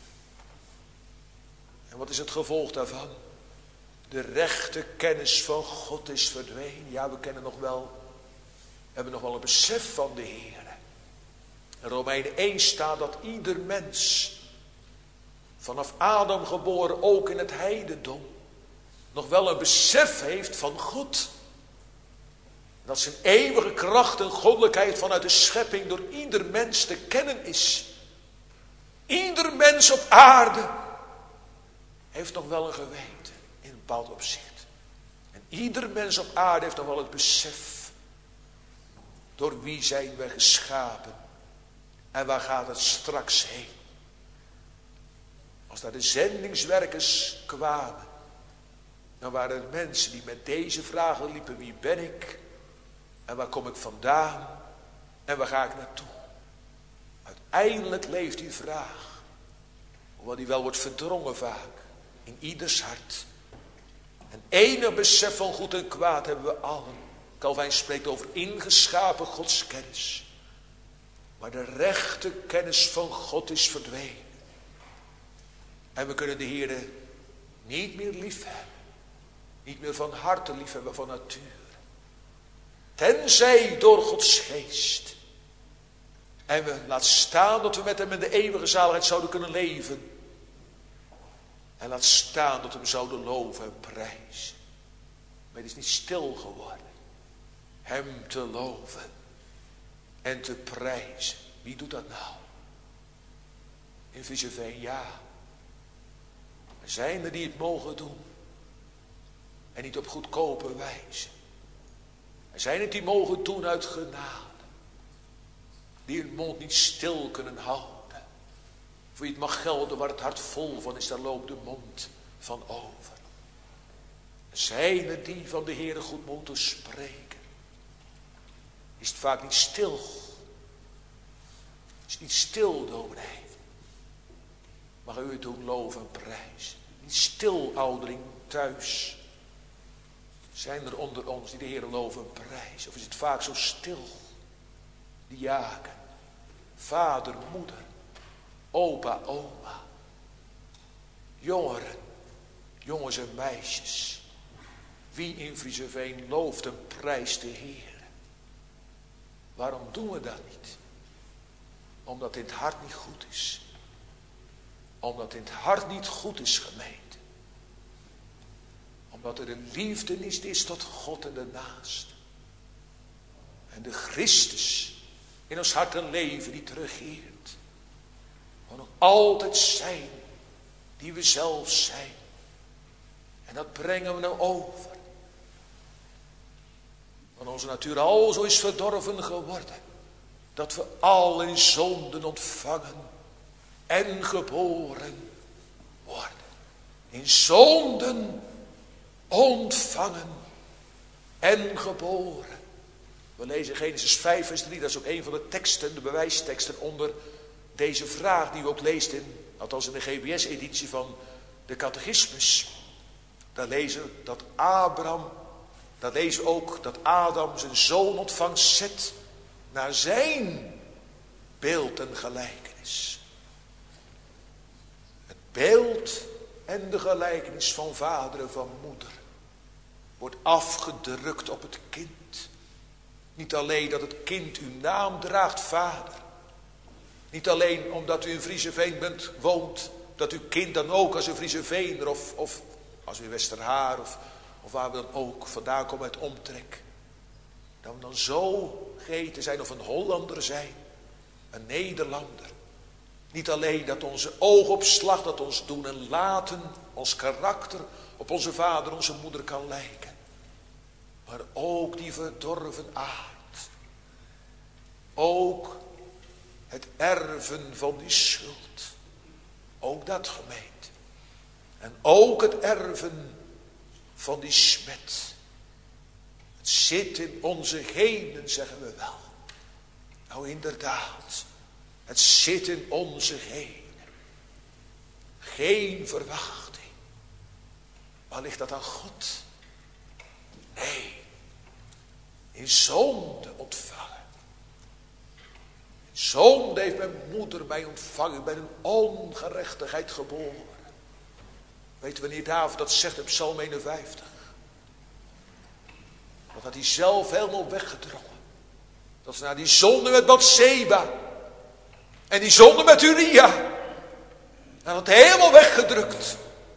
En wat is het gevolg daarvan? De rechte kennis van God is verdwenen. Ja, we kennen nog wel. We hebben nog wel een besef van de Heer. In Romeinen één staat dat ieder mens. Vanaf Adam geboren, ook in het heidendom. Nog wel een besef heeft van God. Dat zijn eeuwige kracht en goddelijkheid vanuit de schepping door ieder mens te kennen is. Ieder mens op aarde heeft nog wel een geweten in een bepaald opzicht. En ieder mens op aarde heeft nog wel het besef. Door wie zijn we geschapen? En waar gaat het straks heen? Als daar de zendingswerkers kwamen, dan waren er mensen die met deze vragen liepen. Wie ben ik? En waar kom ik vandaan? En waar ga ik naartoe? Uiteindelijk leeft die vraag, hoewel die wel wordt verdrongen vaak, in ieders hart. En enig besef van goed en kwaad hebben we allen. Calvijn spreekt over ingeschapen godskennis. Maar de rechte kennis van God is verdwenen. En we kunnen de Heere niet meer lief hebben. Niet meer van harte lief hebben van natuur. Tenzij door Gods geest. En we laat staan dat we met hem in de eeuwige zaligheid zouden kunnen leven. En laat staan dat we hem zouden loven en prijzen. Maar het is niet stil geworden. Hem te loven en te prijzen. Wie doet dat nou? In Viezeveen, ja. Er zijn er die het mogen doen. En niet op goedkope wijze. Er zijn het die mogen doen uit genade. Die hun mond niet stil kunnen houden. Voor wie het mag gelden waar het hart vol van is, daar loopt de mond van over. Er zijn er die van de Heere goed moeten spreken. Is het vaak niet stil. Is het niet stil, dominee. Mag u het doen, loven en prijzen. Niet stil, ouderling, thuis. Zijn er onder ons die de Heere loven en prijzen? Of is het vaak zo stil? Diaken, vader, moeder, opa, oma. Jongeren, jongens en meisjes. Wie in Viezeveen looft en prijst de Heere? Waarom doen we dat niet? Omdat het in het hart niet goed is. Omdat het in het hart niet goed is, gemeente. Omdat er een liefdenis is tot God en de naast. En de Christus in ons hart en leven die terugkeert. We nog altijd zijn die we zelf zijn. En dat brengen we nou over. Want onze natuur al zo is verdorven geworden. Dat we al in zonden ontvangen en geboren worden. In zonden ontvangen en geboren. We lezen Genesis vijf vers drie, dat is ook een van de teksten, de bewijsteksten onder deze vraag die u ook leest in, althans in de G B S-editie van de catechismus. Daar lezen we dat Abraham, daar lezen we ook dat Adam zijn zoon ontvangt, Zet, naar zijn beeld en gelijkenis. Het beeld en de gelijkenis van vader en van moeder wordt afgedrukt op het kind. Niet alleen dat het kind uw naam draagt, vader. Niet alleen omdat u in Viezeveen bent, woont, dat uw kind dan ook als een Viezeveener of, of als u in Westerhaar of, of waar we dan ook vandaan komen uit omtrek. Dat we dan zo geheten zijn of een Hollander zijn, een Nederlander. Niet alleen dat onze oogopslag, dat ons doen en laten, ons karakter op onze vader, onze moeder kan lijken. Maar ook die verdorven aard. Ook het erven van die schuld. Ook dat, gemeente. En ook het erven van die smet. Het zit in onze genen, zeggen we wel. Nou inderdaad. Het zit in onze genen. Geen verwachting. Waar ligt dat aan God? Nee. In zonde ontvangen. In zonde heeft mijn moeder mij ontvangen. Ik ben in ongerechtigheid geboren. Weet u wanneer David dat zegt in Psalm eenenvijftig? Dat had hij zelf helemaal weggedrongen. Dat is naar die zonde met Bathseba. En die zonde met Uria. En dat helemaal weggedrukt.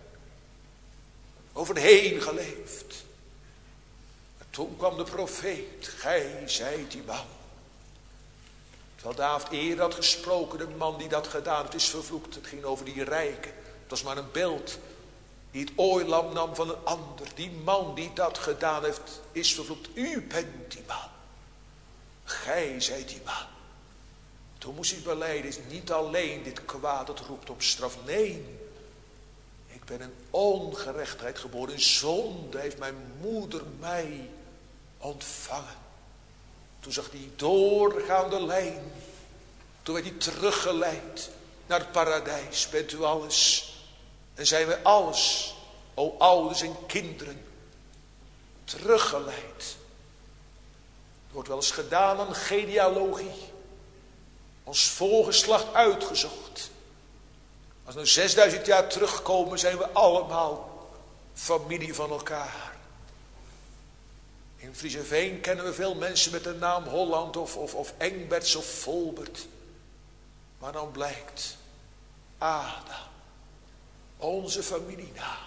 Overheen geleefd. En toen kwam de profeet. Gij zijt die man. Terwijl David eerder had gesproken, de man die dat gedaan heeft is vervloekt. Het ging over die rijke. Het was maar een beeld die het ooilam nam van een ander. Die man die dat gedaan heeft is vervloekt. U bent die man. Gij zijt die man. Toen moest hij belijden, is niet alleen dit kwaad dat roept om straf. Nee, ik ben in ongerechtheid geboren. In zonde heeft mijn moeder mij ontvangen. Toen zag hij doorgaande lijn. Toen werd hij teruggeleid naar het paradijs. Bent u alles? En zijn wij alles, o ouders en kinderen, teruggeleid. Er wordt wel eens gedaan aan genealogie. Ons voorgeslacht uitgezocht. Als we nou zesduizend jaar terugkomen, zijn we allemaal familie van elkaar. In Frieseveen kennen we veel mensen met de naam Holland of, of, of Engberts of Volbert. Maar dan blijkt Ada, onze familie na.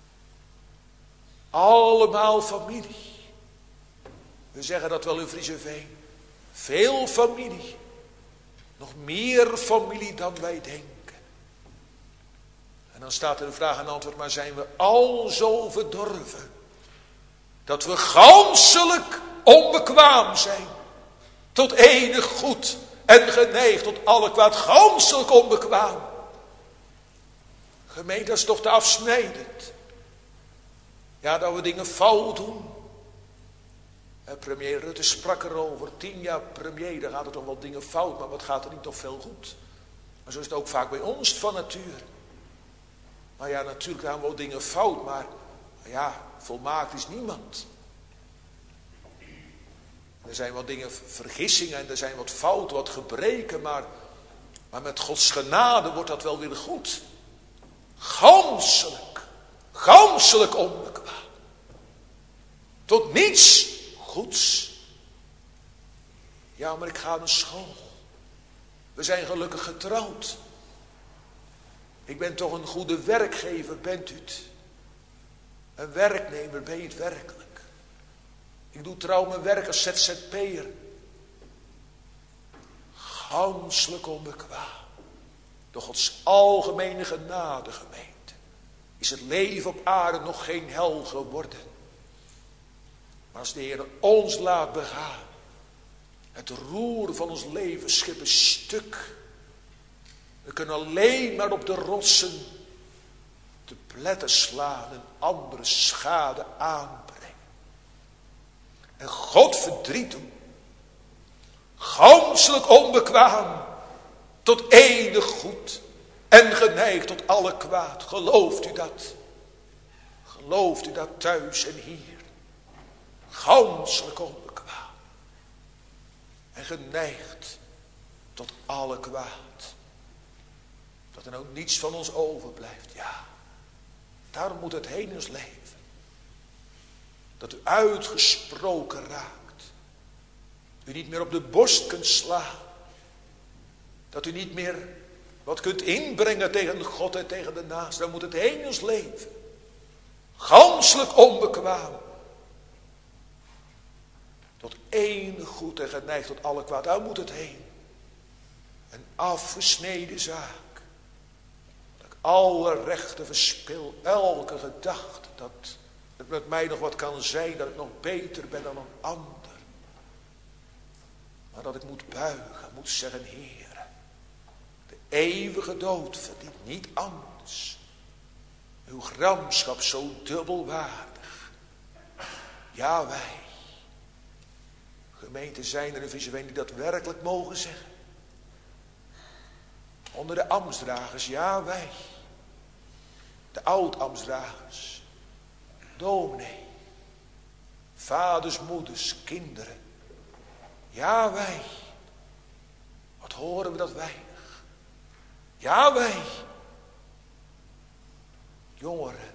Allemaal familie. We zeggen dat wel in Frieseveen. Veel familie. Nog meer familie dan wij denken. En dan staat er de vraag en antwoord, maar zijn we al zo verdorven dat we ganselijk onbekwaam zijn tot enig goed en geneigd tot alle kwaad, ganselijk onbekwaam. Gemeente, dat is toch te afsnijdend. Ja, dat we dingen fout doen. En premier Rutte sprak erover, tien jaar premier, dan gaat er toch wel dingen fout, maar wat gaat er niet toch veel goed. Maar zo is het ook vaak bij ons van nature. Maar ja, natuurlijk gaan we ook dingen fout, maar ja, volmaakt is niemand. Er zijn wat dingen vergissingen en er zijn wat fouten, wat gebreken, maar, maar met Gods genade wordt dat wel weer goed. Ganselijk, ganselijk onbekwaam. Tot niets goeds. Ja, maar ik ga naar school. We zijn gelukkig getrouwd. Ik ben toch een goede werkgever, bent u het? Een werknemer, ben je het werkelijk? Ik doe trouw mijn werk als Z Z P'er. Ganselijk onbekwaam. Door Gods algemene genade, gemeente, is het leven op aarde nog geen hel geworden. Maar als de Heer ons laat begaan, het roer van ons levensschip is stuk. We kunnen alleen maar op de rotsen te pletten slaan en andere schade aanbrengen. En God verdriet doen. Ganselijk onbekwaam tot enig goed en geneigd tot alle kwaad. Gelooft u dat? Gelooft u dat thuis en hier? Ganselijk onbekwaam en geneigd tot alle kwaad. Dat er nou niets van ons overblijft. Ja, daarom moet het heen in ons leven. Dat u uitgesproken raakt. U niet meer op de borst kunt slaan. Dat u niet meer wat kunt inbrengen tegen God en tegen de naast. Dan moet het heen in ons leven. Ganselijk onbekwaam. Tot één goed en geneigd tot alle kwaad. Daar moet het heen. Een afgesneden zaak. Alle rechten verspil, elke gedachte dat het met mij nog wat kan zijn, dat ik nog beter ben dan een ander. Maar dat ik moet buigen, moet zeggen, Heere, de eeuwige dood verdient niet anders. Uw gramschap zo dubbelwaardig. Ja, wij, gemeente zijn er in Frieseveen die dat werkelijk mogen zeggen. Onder de ambtsdragers, ja wij. De oud-ambtsdragers. Dominee. Vaders, moeders, kinderen. Ja wij. Wat horen we dat weinig. Ja wij. Jongeren.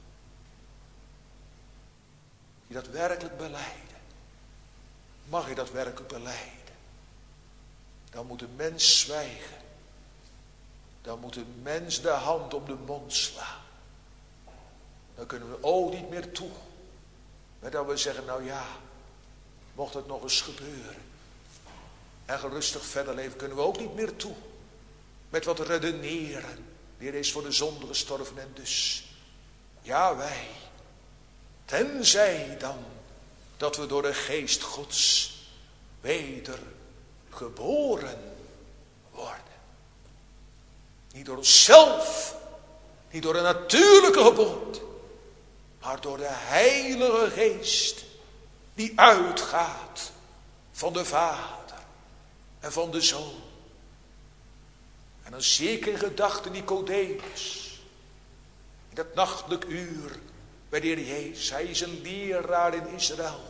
Die dat werkelijk belijden. Mag je dat werkelijk belijden? Dan moet een mens zwijgen. Dan moet een mens de hand op de mond slaan. Dan kunnen we ook niet meer toe. Maar dan we zeggen, nou ja, mocht het nog eens gebeuren. en gerustig verder leven kunnen we ook niet meer toe. Met wat redeneren. De Heer is voor de zonde gestorven en dus. Ja, wij. Tenzij dan dat we door de geest Gods weder geboren worden. Niet door onszelf. Niet door een natuurlijke geboorte. Maar door de Heilige Geest. Die uitgaat van de Vader en van de Zoon. En dan zie ik in gedachten Nicodemus. In dat nachtelijk uur bij de Heer Jezus. Hij is een leraar in Israël.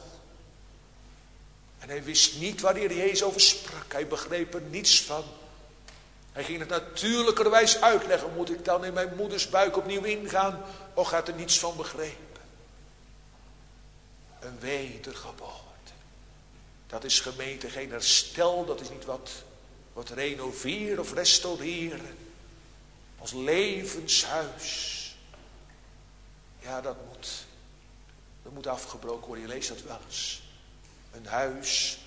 En hij wist niet waar de Heer Jezus over sprak. Hij begreep er niets van. Hij ging het natuurlijkerwijs uitleggen. Moet ik dan in mijn moeders buik opnieuw ingaan? Of gaat er niets van begrepen? Een wedergeboorte. Dat is gemeente geen herstel. Dat is niet wat, wat renoveren of restaureren. Als levenshuis. Ja, dat moet. Dat moet afgebroken worden. Je leest dat wel eens. Een huis.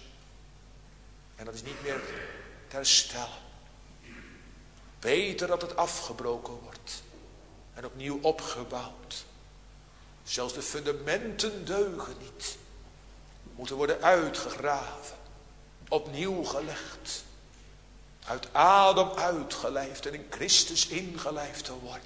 En dat is niet meer te herstellen. Beter dat het afgebroken wordt. En opnieuw opgebouwd. Zelfs de fundamenten deugen niet. Moeten worden uitgegraven. Opnieuw gelegd. Uit Adam uitgelijfd en in Christus ingelijfd te worden.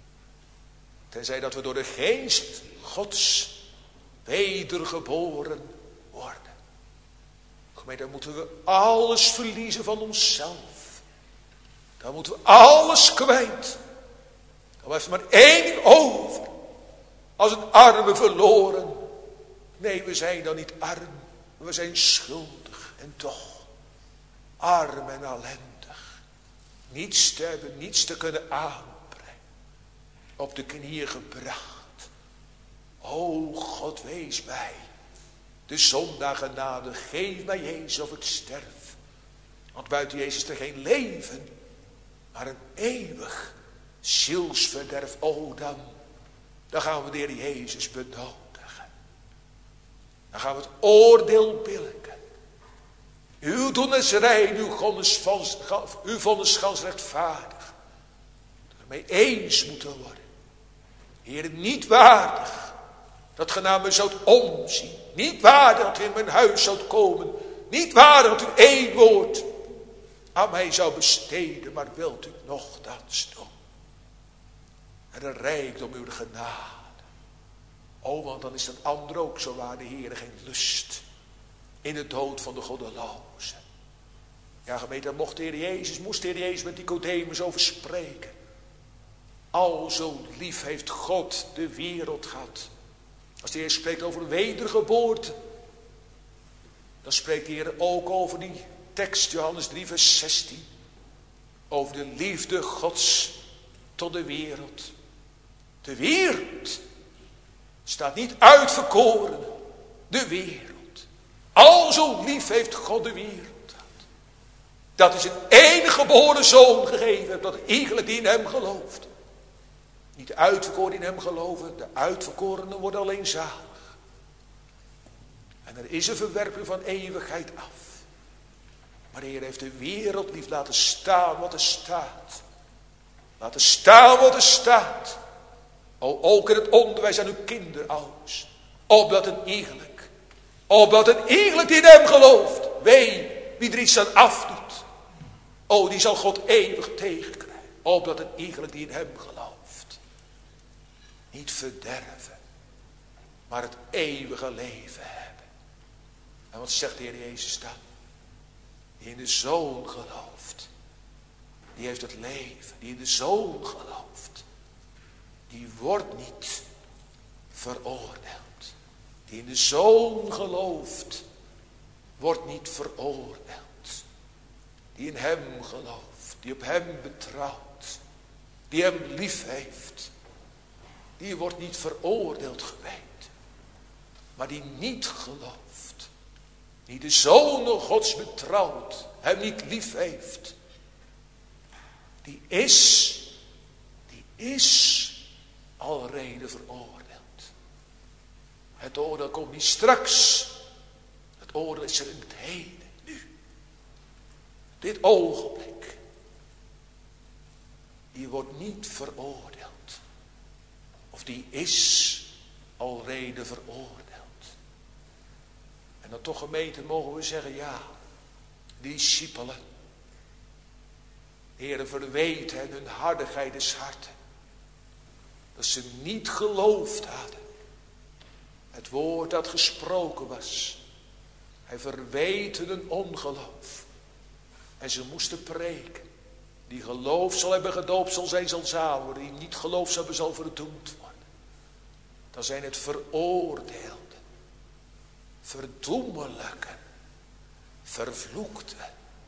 Tenzij dat we door de geest Gods wedergeboren worden. Gemeente, dan moeten we alles verliezen van onszelf. Dan moeten we alles kwijt. Dan blijft er maar één ding over. Als een arme verloren. Nee, we zijn dan niet arm. Maar we zijn schuldig. En toch. Arm en ellendig. Niets te hebben, niets te kunnen aanbrengen. Op de knieën gebracht. O God, wees mij. De zondaar genade. Geef mij Jezus of ik sterf. Want buiten Jezus is er geen leven. Maar een eeuwig zielsverderf. O dan. Dan gaan we de Heer Jezus benodigen. Dan gaan we het oordeel billijken. Uw doen is rein, uw vonnis, uw vonnis gans rechtvaardig. Ermee eens moeten worden. Heer, niet waardig dat ge naar me zoudt omzien. Niet waardig dat u in mijn huis zoudt komen. Niet waardig dat u één woord aan mij zou besteden. Maar wilt u nochtans doen. En de rijkdom uw genade. O, want dan is dat ander ook zo waar de Heer geen lust. In de dood van de goddeloze. Ja, gemeente, dan mocht de Heer Jezus, moest de Heer Jezus met Nicodemus over spreken. Al zo lief heeft God de wereld gehad. Als de Heer spreekt over wedergeboorte. Dan spreekt de Heer ook over die tekst, Johannes drie vers zestien. Over de liefde Gods tot de wereld. De wereld staat niet uitverkoren. De wereld. Al zo lief heeft God de wereld gehad. Dat is een enige geboren zoon gegeven heeft. Dat eigenlijk die in hem gelooft. Niet de uitverkoren in hem geloven. De uitverkorenen worden alleen zalig. En er is een verwerping van eeuwigheid af. Maar de Heer heeft de wereld lief laten staan wat er staat. Laten staan wat er staat. O, ook in het onderwijs aan uw kinderouders. Opdat een iegelijk. Opdat een iegelijk die in hem gelooft. Wee, wie er iets aan afdoet. O, die zal God eeuwig tegenkrijgen. Opdat een iegelijk die in hem gelooft. Niet verderven. Maar het eeuwige leven hebben. En wat zegt de Heer Jezus dan? Die in de Zoon gelooft. Die heeft het leven. Die in de Zoon gelooft. Die wordt niet veroordeeld. Die in de Zoon gelooft. Wordt niet veroordeeld. Die in hem gelooft. Die op hem betrouwt. Die hem lief heeft. Die wordt niet veroordeeld geweten. Maar die niet gelooft. Die de Zoon Gods betrouwt. Hem niet lief heeft. Die is. Die is al reden veroordeeld. Het oordeel komt niet straks. Het oordeel is er in het heden, nu. dit ogenblik. Die wordt niet veroordeeld. Of die is alrede veroordeeld. En dan toch gemeente mogen we zeggen, ja, die discipelen. Heere, verweet hen hun hardigheid des harten. Dat ze niet geloofd hadden. Het woord dat gesproken was. Hij verweet hun ongeloof. En ze moesten preken. Die geloof zal hebben gedoopt, zal zijn, zal zalig worden. Die niet geloof zal hebben, zal verdoemd worden. Dan zijn het veroordeelden. Verdoemelijken. Vervloekten.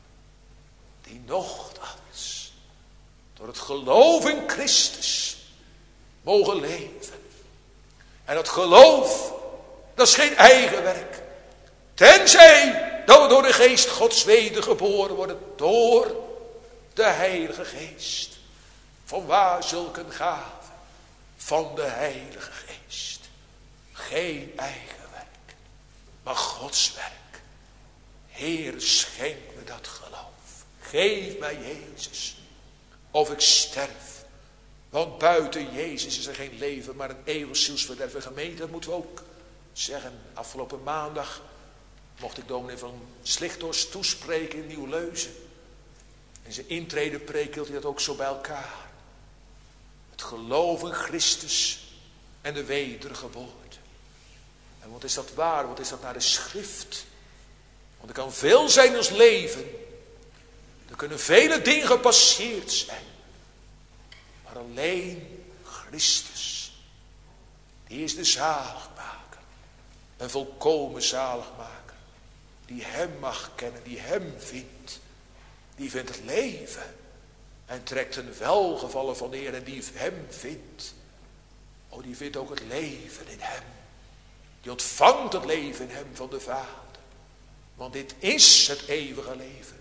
Die nochtans door het geloof in Christus mogen leven. En dat geloof, dat is geen eigen werk. Tenzij dat we door de geest Gods wedergeboren worden. Door de Heilige Geest. Vanwaar zulke gave? Van de Heilige Geest. Geen eigen werk. Maar Gods werk. Heer, schenk me dat geloof. Geef mij Jezus. Of ik sterf. Want buiten Jezus is er geen leven, maar een eeuwig zielsverderf. Gemeente, dat moeten we ook zeggen. Afgelopen maandag mocht ik dominee van Slichthorst toespreken in Nieuw-Leuzen. In zijn intredepreek hield hij dat ook zo bij elkaar. Het geloof in Christus en de wedergeboorte. En wat is dat waar? Wat is dat naar de schrift? Want er kan veel zijn in ons leven. Er kunnen vele dingen gepasseerd zijn. Maar alleen Christus. Die is de zaligmaker. Een volkomen zaligmaker. Die hem mag kennen. Die hem vindt. Die vindt het leven. En trekt een welgevallen van de Heer. En die hem vindt. Oh, die vindt ook het leven in hem. Die ontvangt het leven in hem van de Vader. Want dit is het eeuwige leven.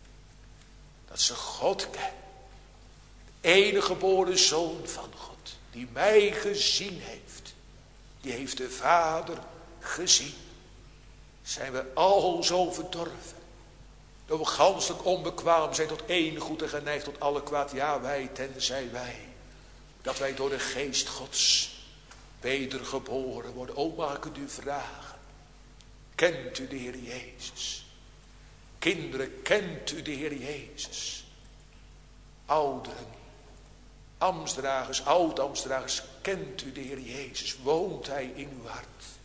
Dat ze God kennen. De enige geboren Zoon van God. Die mij gezien heeft. Die heeft de Vader gezien. Zijn we al zo verdorven. Dat we ganselijk onbekwaam zijn tot enig goed en geneigd tot alle kwaad. Ja, wij, tenzij wij. Dat wij door de geest Gods wedergeboren worden. O, mag ik het u vragen. Kent u de Heer Jezus? Kinderen, kent u de Heer Jezus? Ouderen, ambtsdragers, oud-ambtsdragers, kent u de Heer Jezus? Woont Hij in uw hart?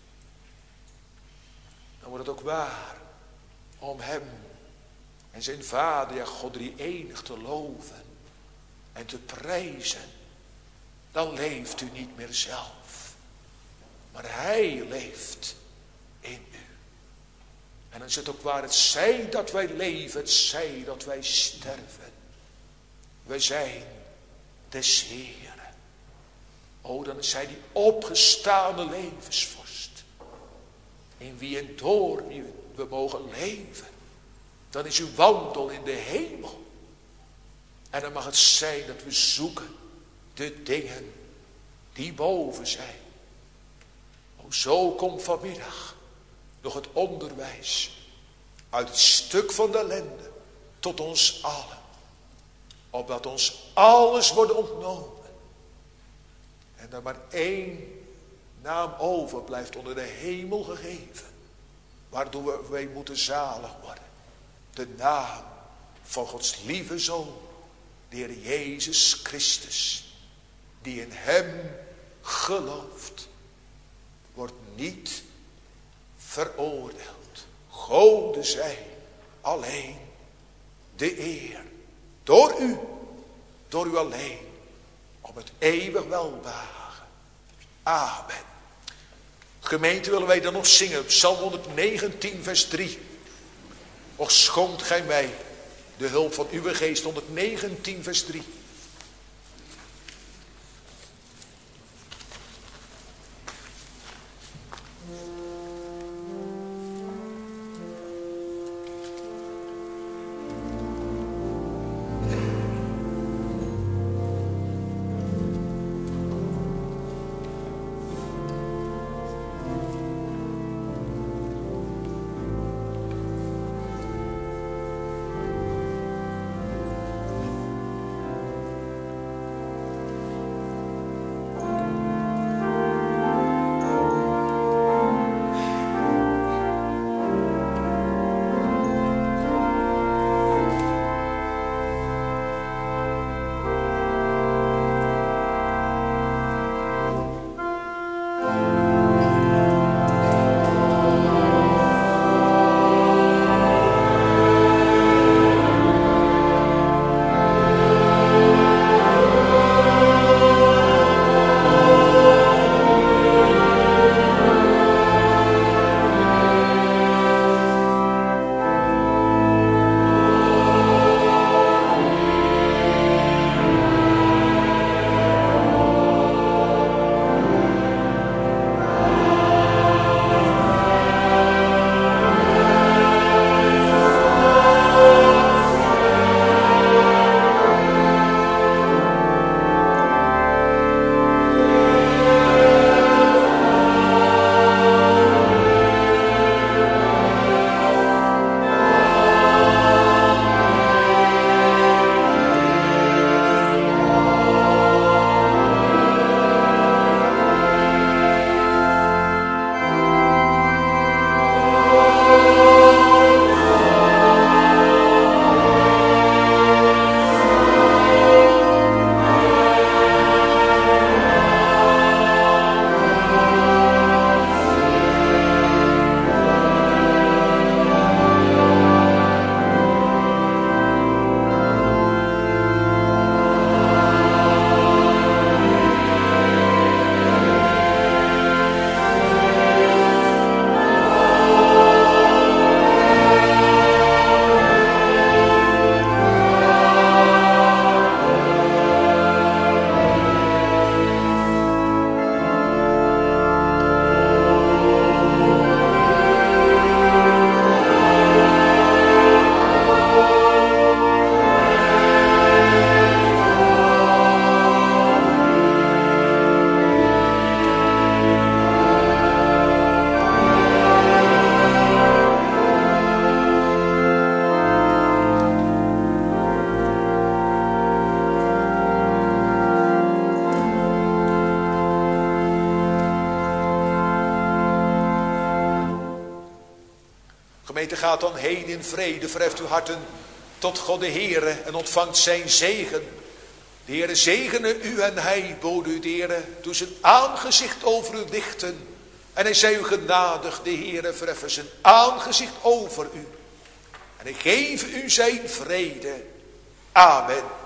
Dan wordt het ook waar om Hem en zijn Vader, ja, God drie enig te loven en te prijzen. Dan leeft u niet meer zelf, maar Hij leeft in u. En dan is het ook waar, het zij dat wij leven, het zij dat wij sterven. Wij zijn des Heeren. O, dan is Hij die opgestane levensvorst. In wie en door wie we mogen leven. Dan is uw wandel in de hemel. En dan mag het zijn dat we zoeken de dingen die boven zijn. O, zo komt vanmiddag nog het onderwijs uit het stuk van de ellende tot ons allen. Opdat ons alles wordt ontnomen. En er maar één naam overblijft onder de hemel gegeven. Waardoor wij moeten zalig worden. De naam van Gods lieve Zoon, de Heer Jezus Christus. Die in hem gelooft. Wordt niet veroordeeld. Gode zij alleen de eer. Door u, door u alleen, om het eeuwig welbehagen. Amen. Gemeente, willen wij dan nog zingen, Psalm honderdnegentien vers drie. Och, schonkt gij mij de hulp van uw geest, honderdnegentien vers drie. gemeente gaat dan heen in vrede. Verheft uw harten tot God de Heere en ontvangt zijn zegen. De Heere zegene u en hij bode u de Heere doe zijn aangezicht over u lichten. En hij zij u genadig, de Heere verheffen zijn aangezicht over u. En hij geef u zijn vrede. Amen.